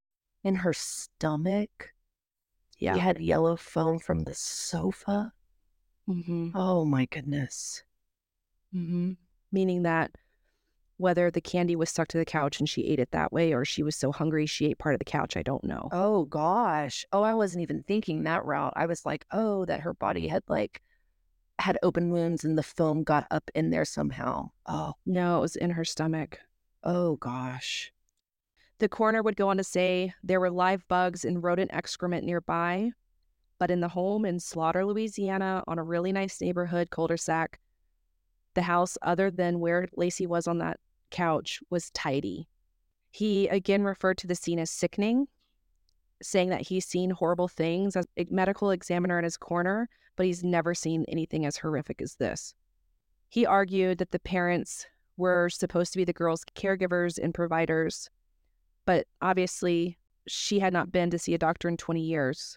In her stomach? Yeah. You had yellow foam from the sofa? Mm-hmm. Oh my goodness. Mm-hmm. Meaning that whether the candy was stuck to the couch and she ate it that way, or she was so hungry she ate part of the couch, I don't know. Oh gosh. Oh, I wasn't even thinking that route. I was like, oh, that her body had like had open wounds and the foam got up in there somehow. Oh, No, it was in her stomach. oh gosh. The coroner would go on to say there were live bugs and rodent excrement nearby, but in the home in Slaughter, Louisiana, on a really nice neighborhood cul-de-sac, the house, other than where Lacey was on that couch, was tidy. He again referred to the scene as sickening, saying that he's seen horrible things as a medical examiner in his corner, but he's never seen anything as horrific as this. He argued that the parents were supposed to be the girl's caregivers and providers, but obviously she had not been to see a doctor in twenty years.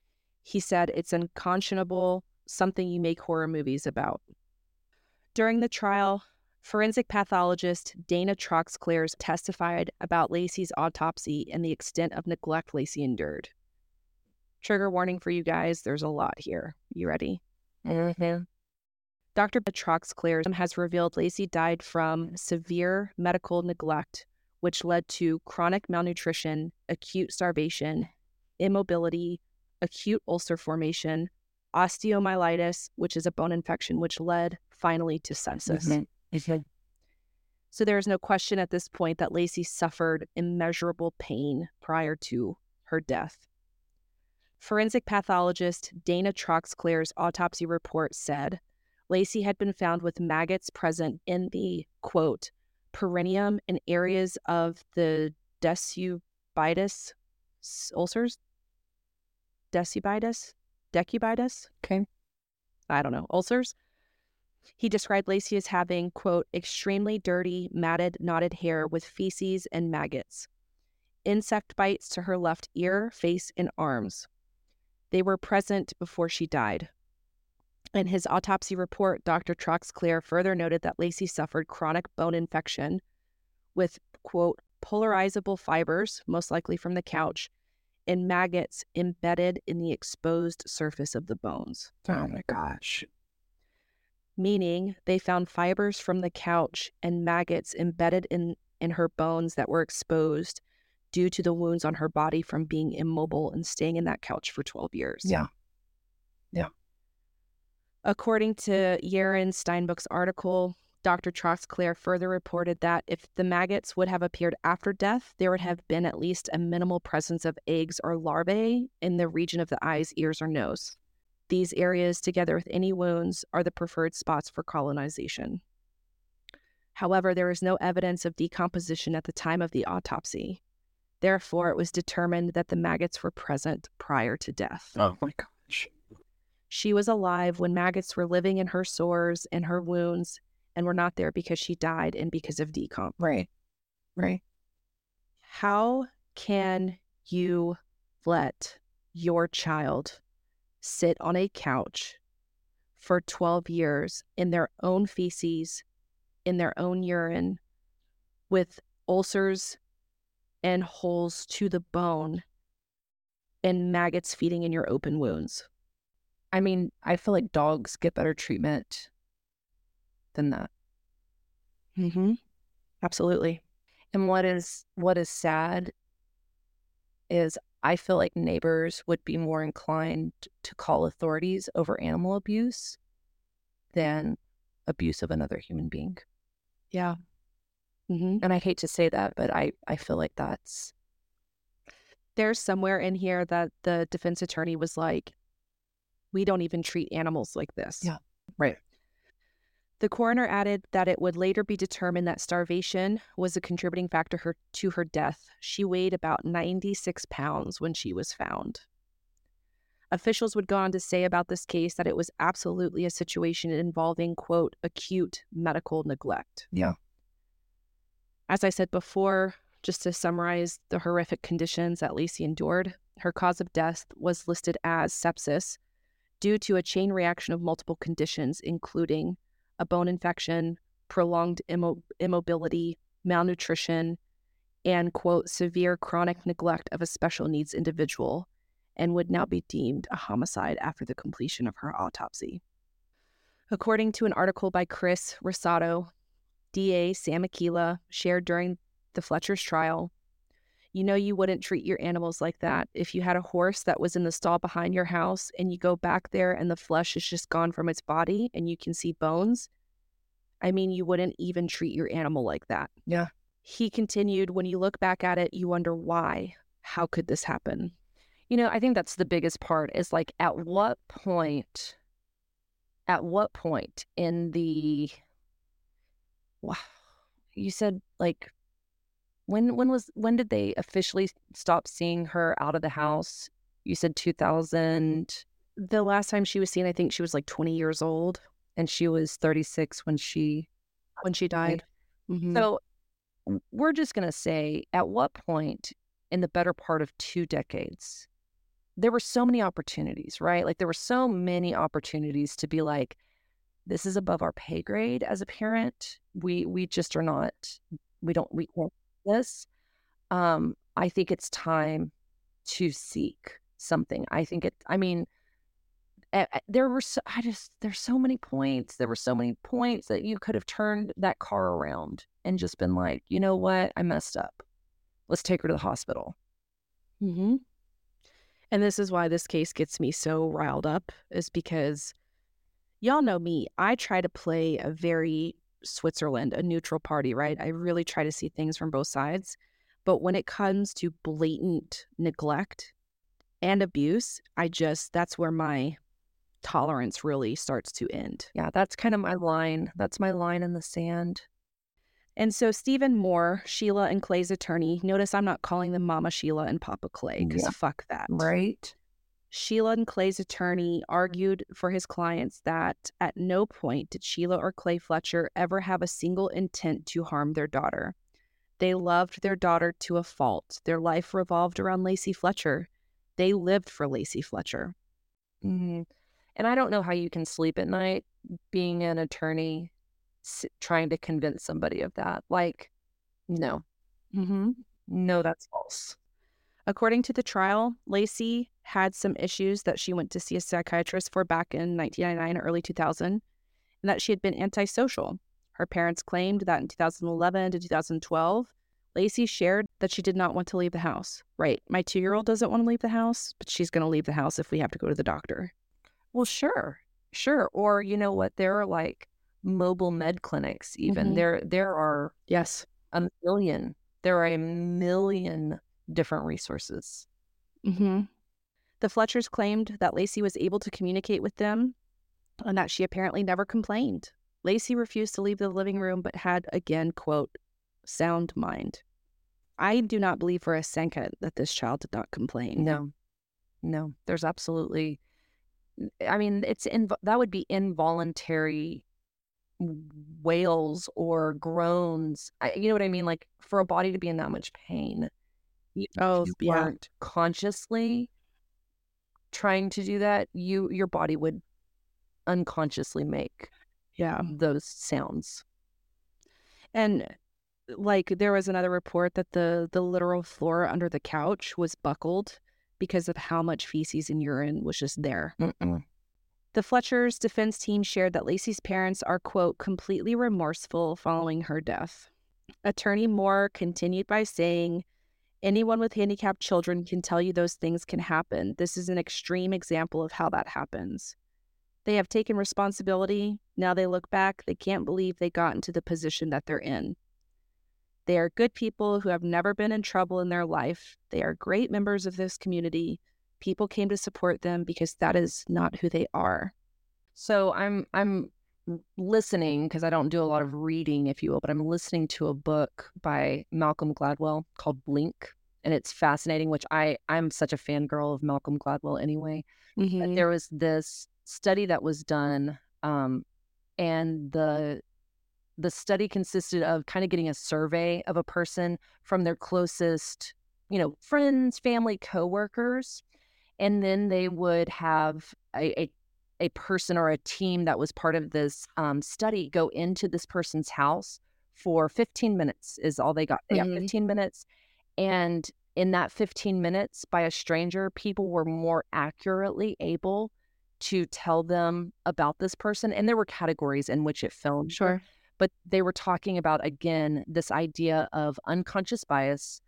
He said it's unconscionable, something you make horror movies about. During the trial, forensic pathologist Dana Troxclair testified about Lacey's autopsy and the extent of neglect Lacey endured. Trigger warning for you guys, there's a lot here. You ready? Mm-hmm. Doctor Troxclair has revealed Lacey died from severe medical neglect, which led to chronic malnutrition, acute starvation, immobility, acute ulcer formation, osteomyelitis, which is a bone infection, which led finally to sepsis. Mm-hmm. Mm-hmm. So there is no question at this point that Lacey suffered immeasurable pain prior to her death. Forensic pathologist Dana Troxclair's autopsy report said Lacey had been found with maggots present in the, quote, perineum and areas of the decubitus ulcers. Decubitus? Decubitus? Okay. I don't know. Ulcers? He described Lacey as having, quote, extremely dirty, matted, knotted hair with feces and maggots. Insect bites to her left ear, face, and arms. They were present before she died. In his autopsy report, Doctor Troxclair further noted that Lacey suffered chronic bone infection with, quote, polarizable fibers, most likely from the couch, and maggots embedded in the exposed surface of the bones. Oh my gosh. Meaning they found fibers from the couch and maggots embedded in, in her bones that were exposed due to the wounds on her body from being immobile and staying in that couch for twelve years. Yeah. Yeah. According to Yaron Steinbuch's article, Doctor Troxclair further reported that if the maggots would have appeared after death, there would have been at least a minimal presence of eggs or larvae in the region of the eyes, ears, or nose. These areas, together with any wounds, are the preferred spots for colonization. However, there is no evidence of decomposition at the time of the autopsy. Therefore, it was determined that the maggots were present prior to death. Oh my gosh. She was alive when maggots were living in her sores and her wounds, and were not there because she died and because of decomp. Right. Right. How can you let your child sit on a couch for twelve years in their own feces, in their own urine, with ulcers and holes to the bone, and maggots feeding in your open wounds? I mean, I feel like dogs get better treatment than that. Mm-hmm. Absolutely. And what is what is sad is I feel like neighbors would be more inclined to call authorities over animal abuse than abuse of another human being. Yeah. Mm-hmm. And I hate to say that, but I, I feel like that's... There's somewhere in here that the defense attorney was like, we don't even treat animals like this. Yeah. Right. The coroner added that it would later be determined that starvation was a contributing factor her, to her death. She weighed about ninety-six pounds when she was found. Officials would go on to say about this case that it was absolutely a situation involving, quote, acute medical neglect. Yeah. As I said before, just to summarize the horrific conditions that Laci endured, her cause of death was listed as sepsis due to a chain reaction of multiple conditions, including a bone infection, prolonged immo- immobility, malnutrition, and, quote, severe chronic neglect of a special needs individual, and would now be deemed a homicide after the completion of her autopsy. According to an article by Chris Rosado, D A Sam Aquila shared during the Fletcher's trial, you know you wouldn't treat your animals like that. If you had a horse that was in the stall behind your house and you go back there and the flesh is just gone from its body and you can see bones, I mean, you wouldn't even treat your animal like that. Yeah. He continued, when you look back at it, you wonder why. How could this happen? You know, I think that's the biggest part is like, at what point, at what point in the, wow, you said like, When when was when did they officially stop seeing her out of the house? You said two thousand. The last time she was seen, I think she was like twenty years old, and she was thirty-six when she when she died. Mm-hmm. So we're just gonna say, at what point in the better part of two decades, there were so many opportunities, right? Like there were so many opportunities to be like, this is above our pay grade as a parent. We we just are not. We don't. We can't. This, um, I think it's time to seek something. I think it, I mean, uh, there were, so, I just, there's so many points. There were so many points that you could have turned that car around and just been like, you know what? I messed up. Let's take her to the hospital. Mm-hmm. And this is why this case gets me so riled up, is because y'all know me. I try to play a very Switzerland, a neutral party, right? I really try to see things from both sides. But when it comes to blatant neglect and abuse, I just, that's where my tolerance really starts to end. Yeah, that's kind of my line. That's my line in the sand. And so Stephen Moore, Sheila and Clay's attorney, notice I'm not calling them Mama Sheila and Papa Clay, because yeah. fuck that. Right. Sheila and Clay's attorney argued for his clients that at no point did Sheila or Clay Fletcher ever have a single intent to harm their daughter. They loved their daughter to a fault. Their life revolved around Laci Fletcher. They lived for Laci Fletcher. Mm-hmm. And I don't know how you can sleep at night being an attorney s- trying to convince somebody of that. Like, no. Mm-hmm. No, that's false. According to the trial, Laci had some issues that she went to see a psychiatrist for back in nineteen ninety-nine or early two thousand, and that she had been antisocial. Her parents claimed that in two thousand eleven to two thousand twelve, Laci shared that she did not want to leave the house. Right, my two-year-old doesn't want to leave the house, but she's going to leave the house if we have to go to the doctor. Well, sure, sure. Or, you know what, there are like mobile med clinics even. Mhm. There there are Yes. a million. There are a million different resources. Mhm. The Fletchers claimed that Laci was able to communicate with them and that she apparently never complained. Laci refused to leave the living room but had, again, quote, sound mind. I do not believe for a second that this child did not complain. No, no, there's absolutely, I mean, it's in, that would be involuntary wails or groans. I, you know what I mean? Like for a body to be in that much pain, even if Oh, you yeah. weren't consciously trying to do that, you your body would unconsciously make Yeah. those sounds. And like there was another report that the the literal floor under the couch was buckled because of how much feces and urine was just there. Mm-mm. The Fletchers' defense team shared that Laci's parents are, quote, completely remorseful following her death. Attorney Moore continued by saying, anyone with handicapped children can tell you those things can happen. This is an extreme example of how that happens. They have taken responsibility. Now they look back. They can't believe they got into the position that they're in. They are good people who have never been in trouble in their life. They are great members of this community. People came to support them because that is not who they are. So I'm I'm listening because I don't do a lot of reading, if you will, but I'm listening to a book by Malcolm Gladwell called Blink, and it's fascinating. Which I I'm such a fangirl of Malcolm Gladwell anyway. But Mm-hmm. there was this study that was done, um, and the the study consisted of kind of getting a survey of a person from their closest, you know, friends, family, coworkers, and then they would have a, a a person or a team that was part of this um, study go into this person's house for fifteen minutes is all they got. They got Mm-hmm. fifteen minutes. And in that fifteen minutes by a stranger, people were more accurately able to tell them about this person. And there were categories in which it fell under, Sure. but they were talking about, again, this idea of unconscious bias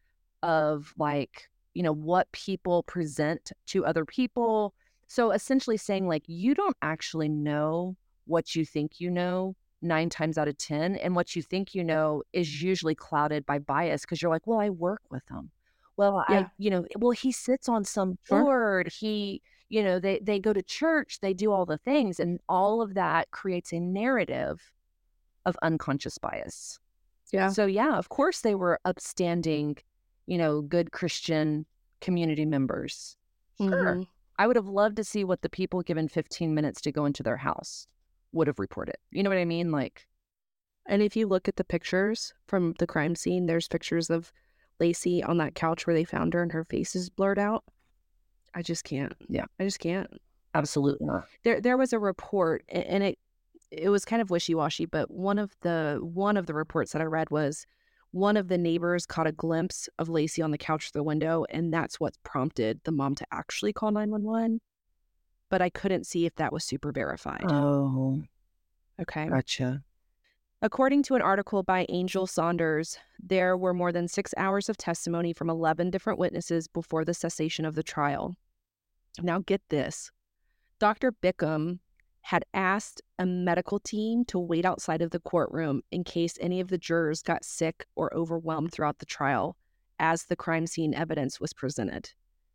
of like, you know, what people present to other people. So essentially saying like, you don't actually know what you think you know nine times out of ten. And what you think you know is usually clouded by bias because you're like, well, I work with him. Well, I, Yeah. you know, well, he sits on some Sure. board. He, you know, they, they go to church, they do all the things. And all of that creates a narrative of unconscious bias. Yeah. So yeah, of course they were upstanding, you know, good Christian community members. Sure. Mm-hmm. I would have loved to see what the people given fifteen minutes to go into their house would have reported. You know what I mean? Like, And if you look at the pictures from the crime scene, there's pictures of Laci on that couch where they found her and her face is blurred out. I just can't. yeah, I just can't. absolutely not. There there was a report a- and it it was kind of wishy-washy, but one of the one of the reports that I read was one of the neighbors caught a glimpse of Laci on the couch through the window, and that's what prompted the mom to actually call nine one one. But I couldn't see if that was super verified. Oh, Okay. gotcha. According to an article by Angel Saunders, there were more than six hours of testimony from eleven different witnesses before the cessation of the trial. Now get this. Doctor Bickham had asked a medical team to wait outside of the courtroom in case any of the jurors got sick or overwhelmed throughout the trial as the crime scene evidence was presented.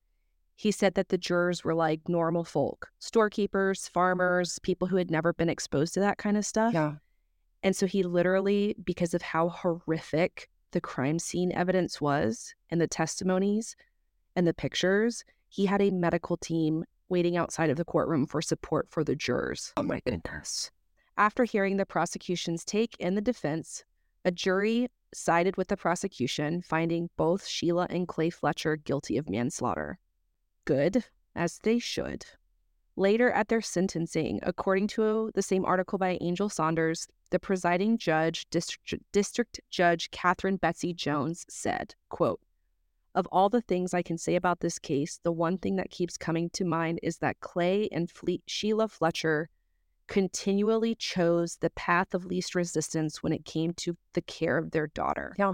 He said that the jurors were like normal folk, storekeepers, farmers, people who had never been exposed to that kind of stuff. Yeah. And so he literally, because of how horrific the crime scene evidence was and the testimonies and the pictures, he had a medical team waiting outside of the courtroom for support for the jurors. Oh my goodness. After hearing the prosecution's take and the defense, a jury sided with the prosecution, finding both Sheila and Clay Fletcher guilty of manslaughter. Good, as they should. Later at their sentencing, according to the same article by Angel Saunders, the presiding judge, District, District Judge Catherine Betsy Jones, said, quote, of all the things I can say about this case, the one thing that keeps coming to mind is that Clay and Fle- Sheila Fletcher continually chose the path of least resistance when it came to the care of their daughter. Yeah.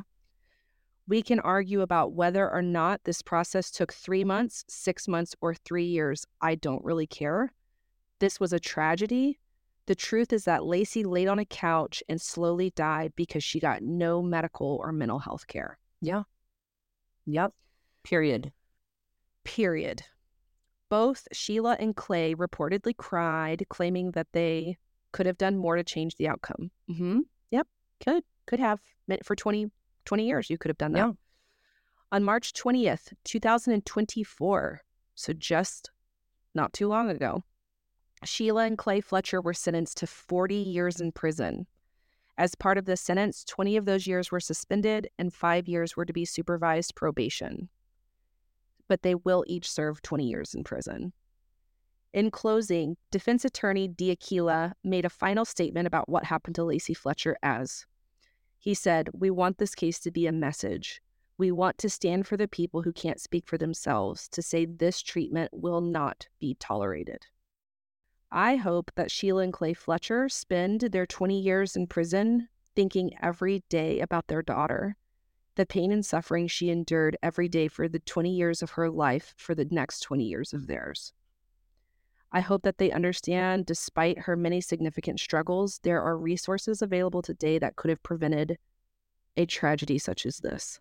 We can argue about whether or not this process took three months, six months, or three years. I don't really care. This was a tragedy, The truth is that Laci laid on a couch and slowly died because she got no medical or mental health care. Yeah. Yep. Period. Period. Both Sheila and Clay reportedly cried, claiming that they could have done more to change the outcome. Mm-hmm. Yep. Could. Could have. For twenty, twenty years, you could have done that. Yeah. On March twentieth, two thousand twenty-four, so just not too long ago, Sheila and Clay Fletcher were sentenced to forty years in prison. As part of this sentence, twenty of those years were suspended and five years were to be supervised probation. But they will each serve twenty years in prison. In closing, defense attorney D'Aquila made a final statement about what happened to Laci Fletcher as, he said, "We want this case to be a message. We want to stand for the people who can't speak for themselves, to say this treatment will not be tolerated." I hope that Sheila and Clay Fletcher spend their twenty years in prison thinking every day about their daughter, the pain and suffering she endured every day for the twenty years of her life for the next twenty years of theirs. I hope that they understand, despite her many significant struggles, there are resources available today that could have prevented a tragedy such as this.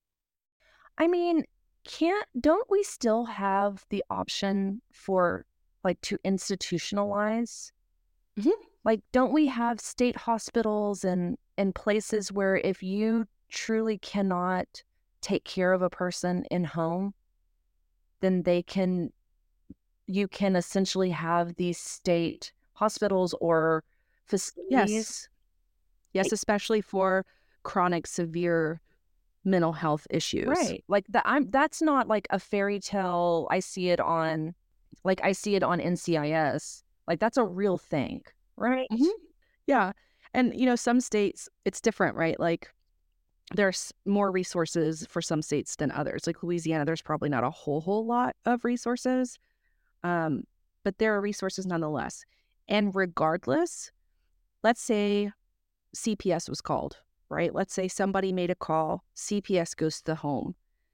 I mean, can't, don't we still have the option for, like, to institutionalize? Mm-hmm. Like, don't we have state hospitals and, and places where if you truly cannot take care of a person in home, then they can, you can essentially have these state hospitals or facilities. Yes. Yes, especially for chronic, severe mental health issues. Right. Like that, I'm, that's not like a fairy tale. I see it on, like I see it on N C I S. Like that's a real thing. Right. Mm-hmm. Yeah. And, you know, some states, it's different, right? Like there's more resources for some states than others. Like Louisiana, there's probably not a whole, whole lot of resources. Um, but there are resources nonetheless. And regardless, let's say C P S was called, right? Let's say somebody made a call, C P S goes to the home.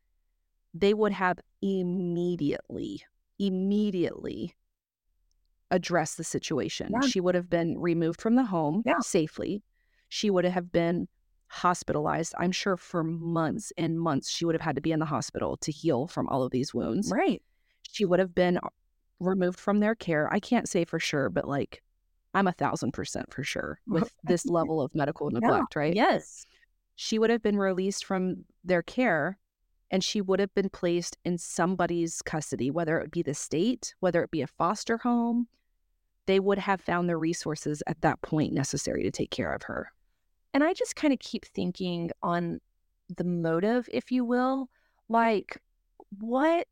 They would have immediately, immediately addressed the situation. Yeah. She would have been removed from the home yeah. safely. She would have been hospitalized. I'm sure for months and months, she would have had to be in the hospital to heal from all of these wounds. Right. She would have been removed from their care. I can't say for sure, but like I'm a thousand percent for sure with this level of medical neglect, yeah. right? Yes. She would have been released from their care and she would have been placed in somebody's custody, whether it be the state, whether it be a foster home. They would have found the resources at that point necessary to take care of her. And I just kind of keep thinking on the motive, if you will, like what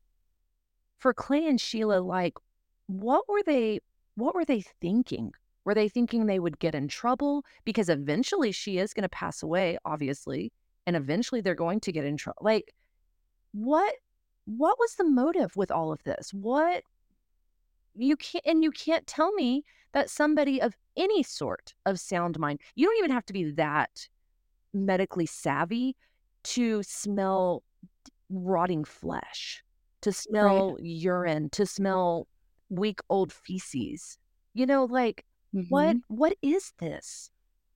for Clay and Sheila, like what were they, what were they thinking? Were they thinking they would get in trouble? Because eventually she is going to pass away, obviously, and eventually they're going to get in trouble. Like what, what was the motive with all of this? What, you can't, and you can't tell me that somebody of any sort of sound mind, you don't even have to be that medically savvy to smell rotting flesh, to smell right. urine, to smell week old feces. You know, like mm-hmm. what, what is this?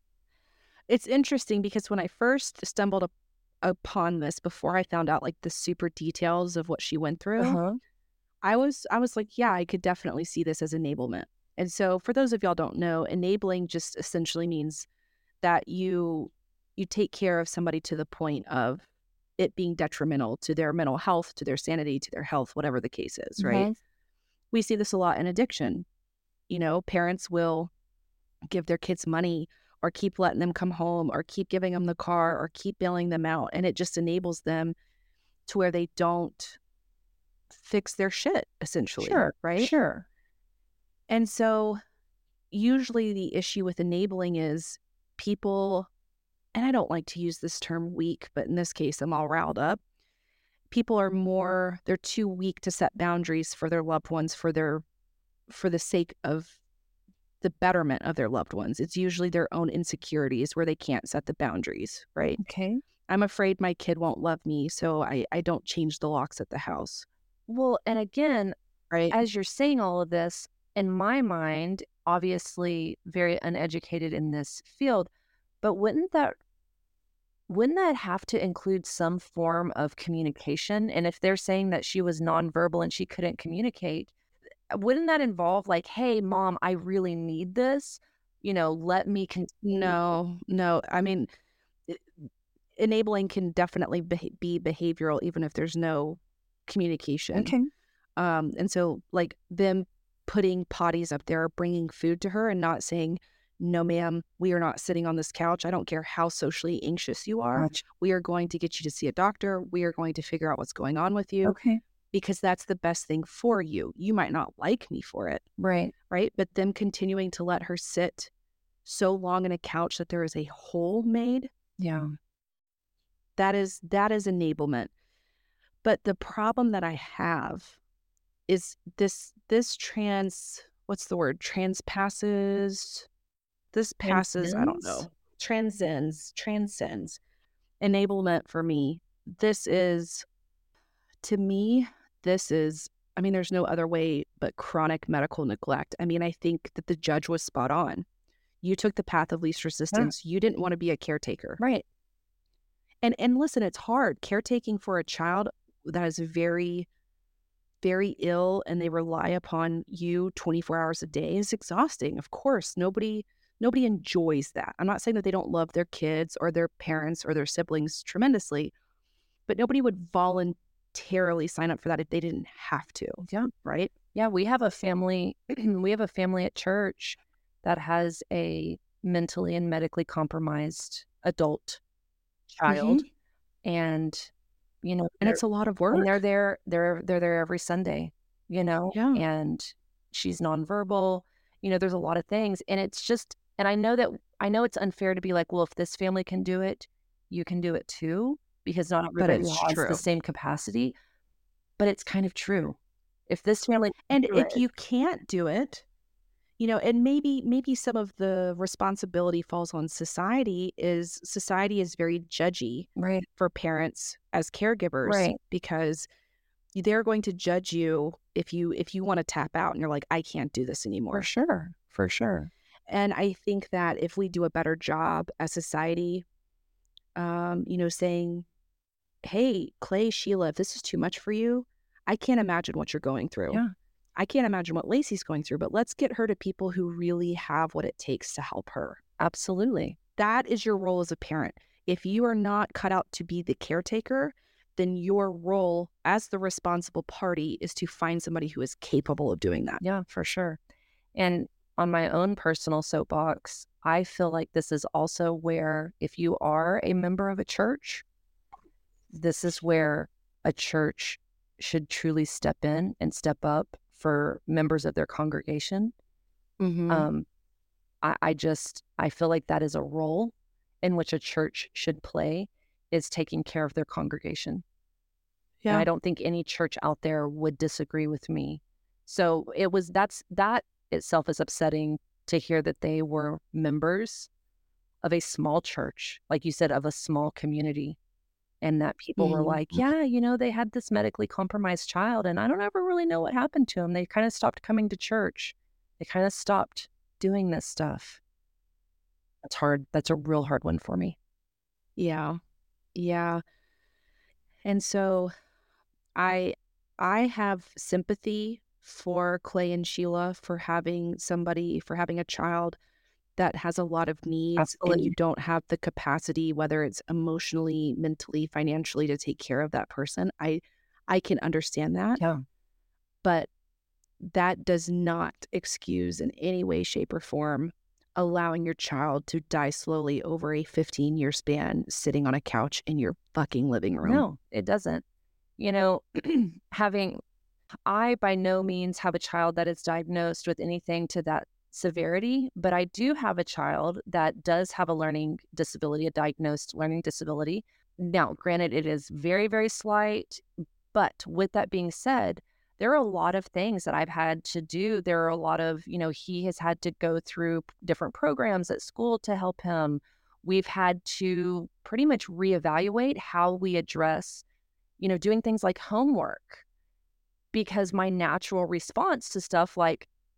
It's interesting because when I first stumbled up upon this, before I found out like the super details of what she went through, uh-huh. I was, I was like, yeah, I could definitely see this as enablement. And so for those of y'all don't know, enabling just essentially means that you you take care of somebody to the point of it being detrimental to their mental health, to their sanity, to their health, whatever the case is, right? Mm-hmm. We see this a lot in addiction. You know, parents will give their kids money or keep letting them come home or keep giving them the car or keep bailing them out. And it just enables them to where they don't fix their shit, essentially. Sure, right? Sure. And so usually the issue with enabling is people, and I don't like to use this term weak, but in this case, I'm all riled up. People are more, they're too weak to set boundaries for their loved ones for their, for the sake of the betterment of their loved ones. It's usually their own insecurities where they can't set the boundaries, right? Okay. I'm afraid my kid won't love me, so I, I don't change the locks at the house. Well, and again, right, as you're saying all of this, in my mind, obviously very uneducated in this field, but wouldn't that wouldn't that have to include some form of communication? And if they're saying that she was nonverbal and she couldn't communicate, wouldn't that involve like, hey, mom, I really need this? You know, let me continue. No, no. I mean, e enabling can definitely beha be behavioral even if there's no communication. Okay. Um, and so, like, them putting potties up there, bringing food to her and not saying, "No, ma'am, we are not sitting on this couch. I don't care how socially anxious you are. Gotcha. We are going to get you to see a doctor. We are going to figure out what's going on with you Okay. because that's the best thing for you. You might not like me for it, Right. right?" But them continuing to let her sit so long in a couch that there is a hole made, Yeah. that is that is enablement. But the problem that I have is this this trans what's the word? Transpasses this passes, I don't Transcends? know. Transcends, transcends. Enablement for me. This is to me, this is I mean, there's no other way but chronic medical neglect. I mean, I think that the judge was spot on. You took the path of least Yeah. resistance. You didn't want to be a caretaker. Right. And and listen, it's hard. Caretaking for a child that is very, very ill and they rely upon you twenty-four hours a day is exhausting. Of course, nobody nobody enjoys that. I'm not saying that they don't love their kids or their parents or their siblings tremendously, but nobody would voluntarily sign up for that if they didn't have to, Yeah. right? Yeah. We have a family, we have a family at church that has a mentally and medically compromised adult child. Mhm. And, you know, And they're it's a lot of and they're work. there they're they're there every Sunday, you know, Yeah. and she's nonverbal. You know, there's a lot of things. And it's just and I know that I know it's unfair to be like, well, if this family can do it, you can do it too, because not But everybody it's has the true. same capacity. But it's kind of true. If this family can And do if it. you can't do it, you know, and maybe maybe some of the responsibility falls on society is society is very judgy Right, for parents as caregivers right. because they're going to judge you if you if you want to tap out and you're like, I can't do this For anymore. sure, for sure. And I think that if we do a better job as society, um, you know, saying, hey, Clay, Sheila, if this is too much for you, I can't imagine what you're going through. Yeah, I can't imagine what Lacey's going through, but let's get her to people who really have what it takes to help her. absolutely. That is your role as a parent. If you are not cut out to be the caretaker, then your role as the responsible party is to find somebody who is capable of doing that. Yeah, for sure. And on my own personal soapbox, I feel like this is also where if you are a member of a church, this is where a church should truly step in and step up for members of their congregation. Mm-hmm. Um, I, I just I feel like that is a role in which a church should play is taking care of their congregation. And I Yeah. don't think any church out there would disagree with me. So it was that's that itself is upsetting to hear that they were members of a small church, like you said, of a small community. And that people were like, Mm-hmm. yeah, you know, they had this medically compromised child, and I don't ever really know what happened to him. They kind of stopped coming to church. They kind of stopped doing this stuff. That's hard. That's a real hard one for me. Yeah. Yeah. And so I I have sympathy for Clay and Sheila for having somebody for having a child that has a lot of needs and you Absolutely. don't have the capacity, whether it's emotionally, mentally, financially, to take care of that person. I I can understand that, Yeah. but that does not excuse in any way, shape, or form allowing your child to die slowly over a fifteen year span sitting on a couch in your fucking living room. No, it doesn't. You know, having I by no means have a child that is diagnosed with anything to that severity, but I do have a child that does have a learning disability, a diagnosed learning disability. Now, granted, it is very, very slight, but with that being said, there are a lot of things that I've had to do. There are a lot of, you know, he has had to go through p- different programs at school to help him. We've had to pretty much reevaluate how we address, you know, doing things like homework because my natural response to stuff like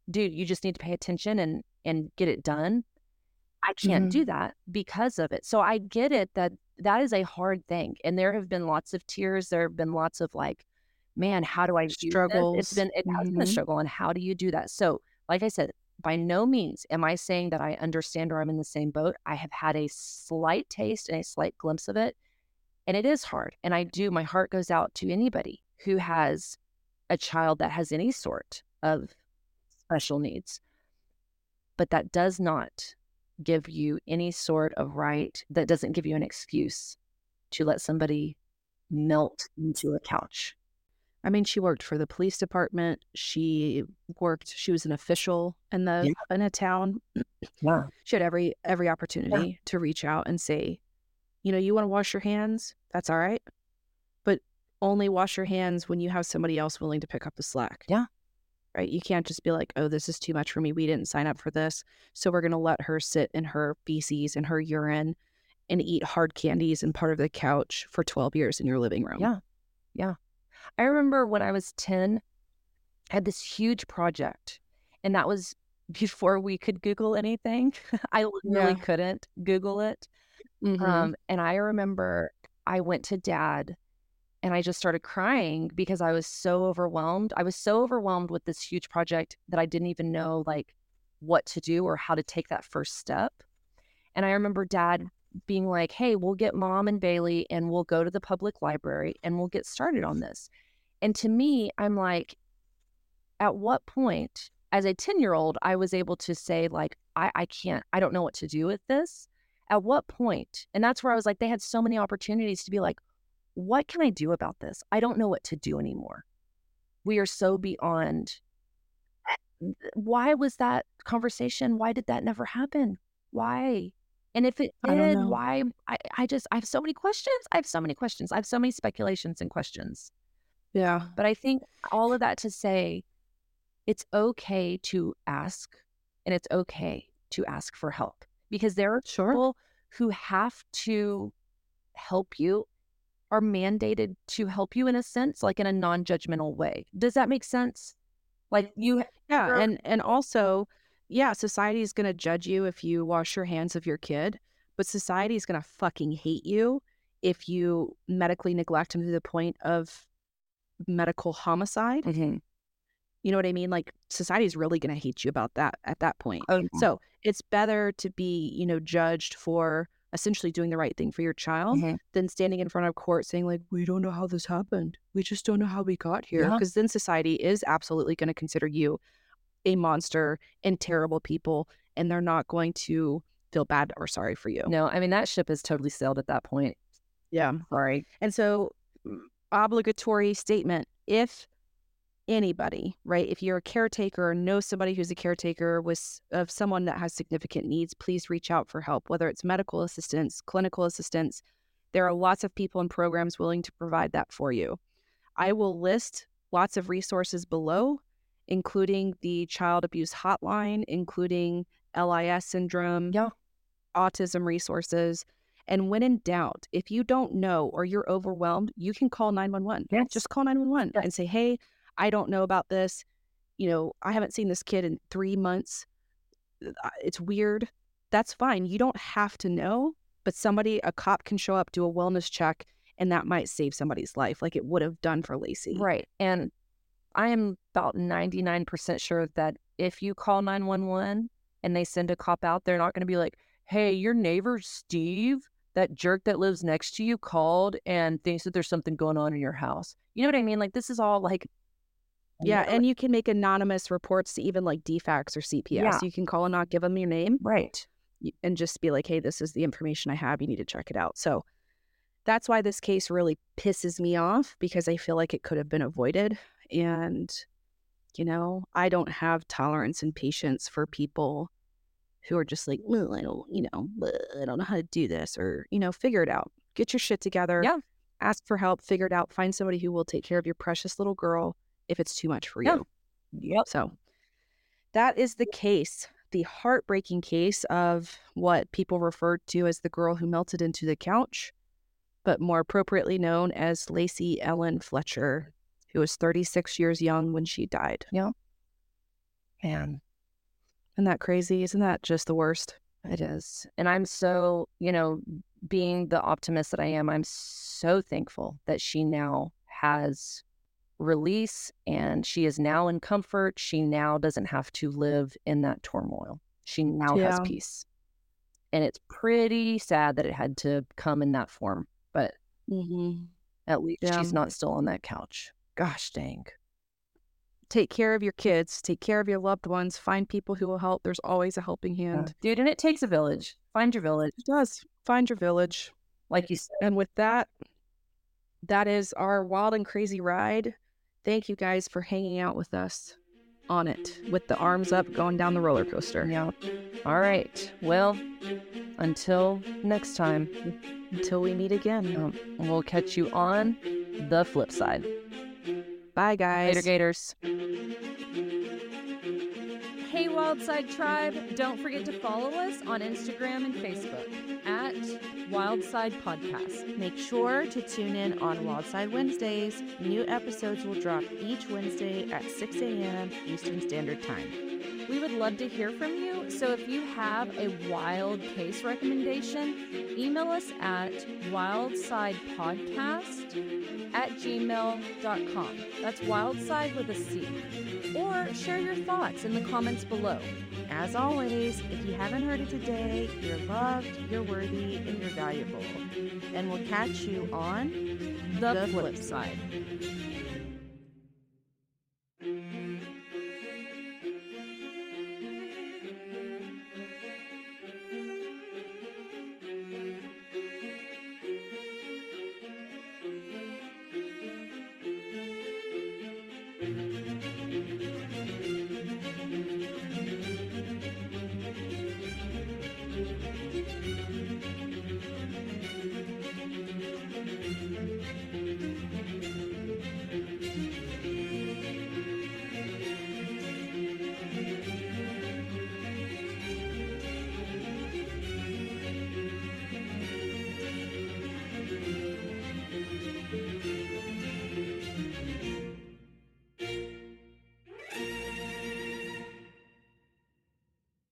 dude, you just need to pay attention and and get it done. I can't Mm-hmm. do that because of it. So I get it that that is a hard thing. And there have been lots of tears. There have been lots of like, man, how do I do this? It's Struggles. been, it has been a Mm-hmm. struggle. And how do you do that? So, like I said, by no means am I saying that I understand or I'm in the same boat. I have had a slight taste and a slight glimpse of it. And it is hard. And I do, my heart goes out to anybody who has a child that has any sort of special needs. But that does not give you any sort of right, that doesn't give you an excuse to let somebody melt into a couch. I mean, she worked for the police department. She worked, she was an official in the Yeah. in a town. Yeah. She had every every Yeah. opportunity to reach out and say, you know, you want to wash your hands? That's all right. But only wash your hands when you have somebody else willing to pick up the slack. Yeah. Right? You can't just be like, oh, this is too much for me. We didn't sign up for this. So we're going to let her sit in her feces and her urine and eat hard candies and part of the couch for twelve years in your living room. Yeah. Yeah. I remember when I was ten, I had this huge project, and that was before we could Google anything. I literally Yeah. couldn't Google it. Mm-hmm. Um, and I remember I went to dad and I just started crying because I was so overwhelmed. I was so overwhelmed with this huge project that I didn't even know like what to do or how to take that first step. And I remember dad being like, hey, we'll get mom and Bailey and we'll go to the public library and we'll get started on this. And to me, I'm like, at what point as a ten year old, I was able to say like, I, I can't, I don't know what to do with this. At what point? And that's where I was like, they had so many opportunities to be like, what can I do about this? I don't know what to do anymore. We are so beyond. Why was that conversation? Why did that never happen? Why? And if it I don't did, know. why? I, I just, I have so many questions. I have so many questions. I have so many speculations and questions. Yeah. But I think all of that to say, it's okay to ask and it's okay to ask for help because there are Sure. people who have to help you, are mandated to help you in a sense, like in a non-judgmental way. Does that make sense? Like you, Yeah. you're- And and also, yeah, society is gonna judge you if you wash your hands of your kid, but society is gonna fucking hate you if you medically neglect them to the point of medical homicide. Mhm. You know what I mean? Like society is really gonna hate you about that at that point. Oh, So it's better to be, you know, judged for essentially doing the right thing for your child mhm. than standing in front of court saying like, we don't know how this happened. We just don't know how we got here. Yeah. Because then society is absolutely going to consider you a monster and terrible people, and they're not going to feel bad or sorry for you. No, I mean, that ship has totally sailed at that point. Yeah. Sorry. And so, mm, obligatory statement, if anybody, right, if you're a caretaker or know somebody who's a caretaker with of someone that has significant needs, please reach out for help, whether it's medical assistance, clinical assistance. There are lots of people and programs willing to provide that for you. I will list lots of resources below, including the child abuse hotline, including L I S syndrome, Yeah. autism resources. And when in doubt, if you don't know or you're overwhelmed, you can call nine one one. Yes. Just call nine one one Yes. and say, hey, I don't know about this. You know, I haven't seen this kid in three months. Uh, It's weird. That's fine. You don't have to know, but somebody, a cop can show up, do a wellness check, and that might save somebody's life like it would have done for Lacey. Right. And I am about ninety-nine percent sure that if you call nine one one and they send a cop out, they're not going to be like, hey, your neighbor Steve, that jerk that lives next to you, called and thinks that there's something going on in your house. You know what I mean? Like, this is all like, Yeah, and you can make anonymous reports to even like D FACS or C P S. Yeah. You can call and not give them your name right. y- and just be like, hey, this is the information I have. You need to check it out. So that's why this case really pisses me off, because I feel like it could have been avoided. And, you know, I don't have tolerance and patience for people who are just like, well, I don't, you know, bleh, I don't know how to do this, or, you know, figure it out. Get your shit together. Yeah. Ask for help, figure it out. Find somebody who will take care of your precious little girl if it's too much for Yeah. you. Yep. So that is the case, the heartbreaking case of what people referred to as the girl who melted into the couch, but more appropriately known as Lacey Ellen Fletcher, who was thirty-six years young when she died. Yeah. Man, Isn't that crazy? Isn't that just the worst? it is. And I'm so, you know, being the optimist that I am, I'm so thankful that she now has release and she is now in comfort. She now doesn't have to live in that turmoil. She now has Yeah. peace. And it's pretty sad that it had to come in that form, but Mm-hmm. at least Yeah. she's not still on that couch. Gosh dang. Take care of your kids. Take care of your loved ones. Find people who will help. There's always a helping Yeah. hand. Dude, and it takes a village. Find your village, It does. Find your village. like you said. And with that, that is our wild and crazy ride. Thank you guys for hanging out with us on it with the arms up going down the roller coaster. Yeah. All right. Well, until next time, Until we meet again. um, we'll catch you on the flip side. Bye, guys. Later, Gators. Hey, Wildside Tribe, don't forget to follow us on Instagram and Facebook at Wildside Podcast. Make sure to tune in on Wildside Wednesdays. New episodes will drop each Wednesday at six a.m. Eastern Standard Time. We would love to hear from you, so if you have a wild case recommendation, email us at wildsidepodcast at gmail dot com. That's Wildside with a C. Or share your thoughts in the comments below. As always, if you haven't heard it today, you're loved, you're worthy, and you're valuable. And we'll catch you on The, The flip flip side.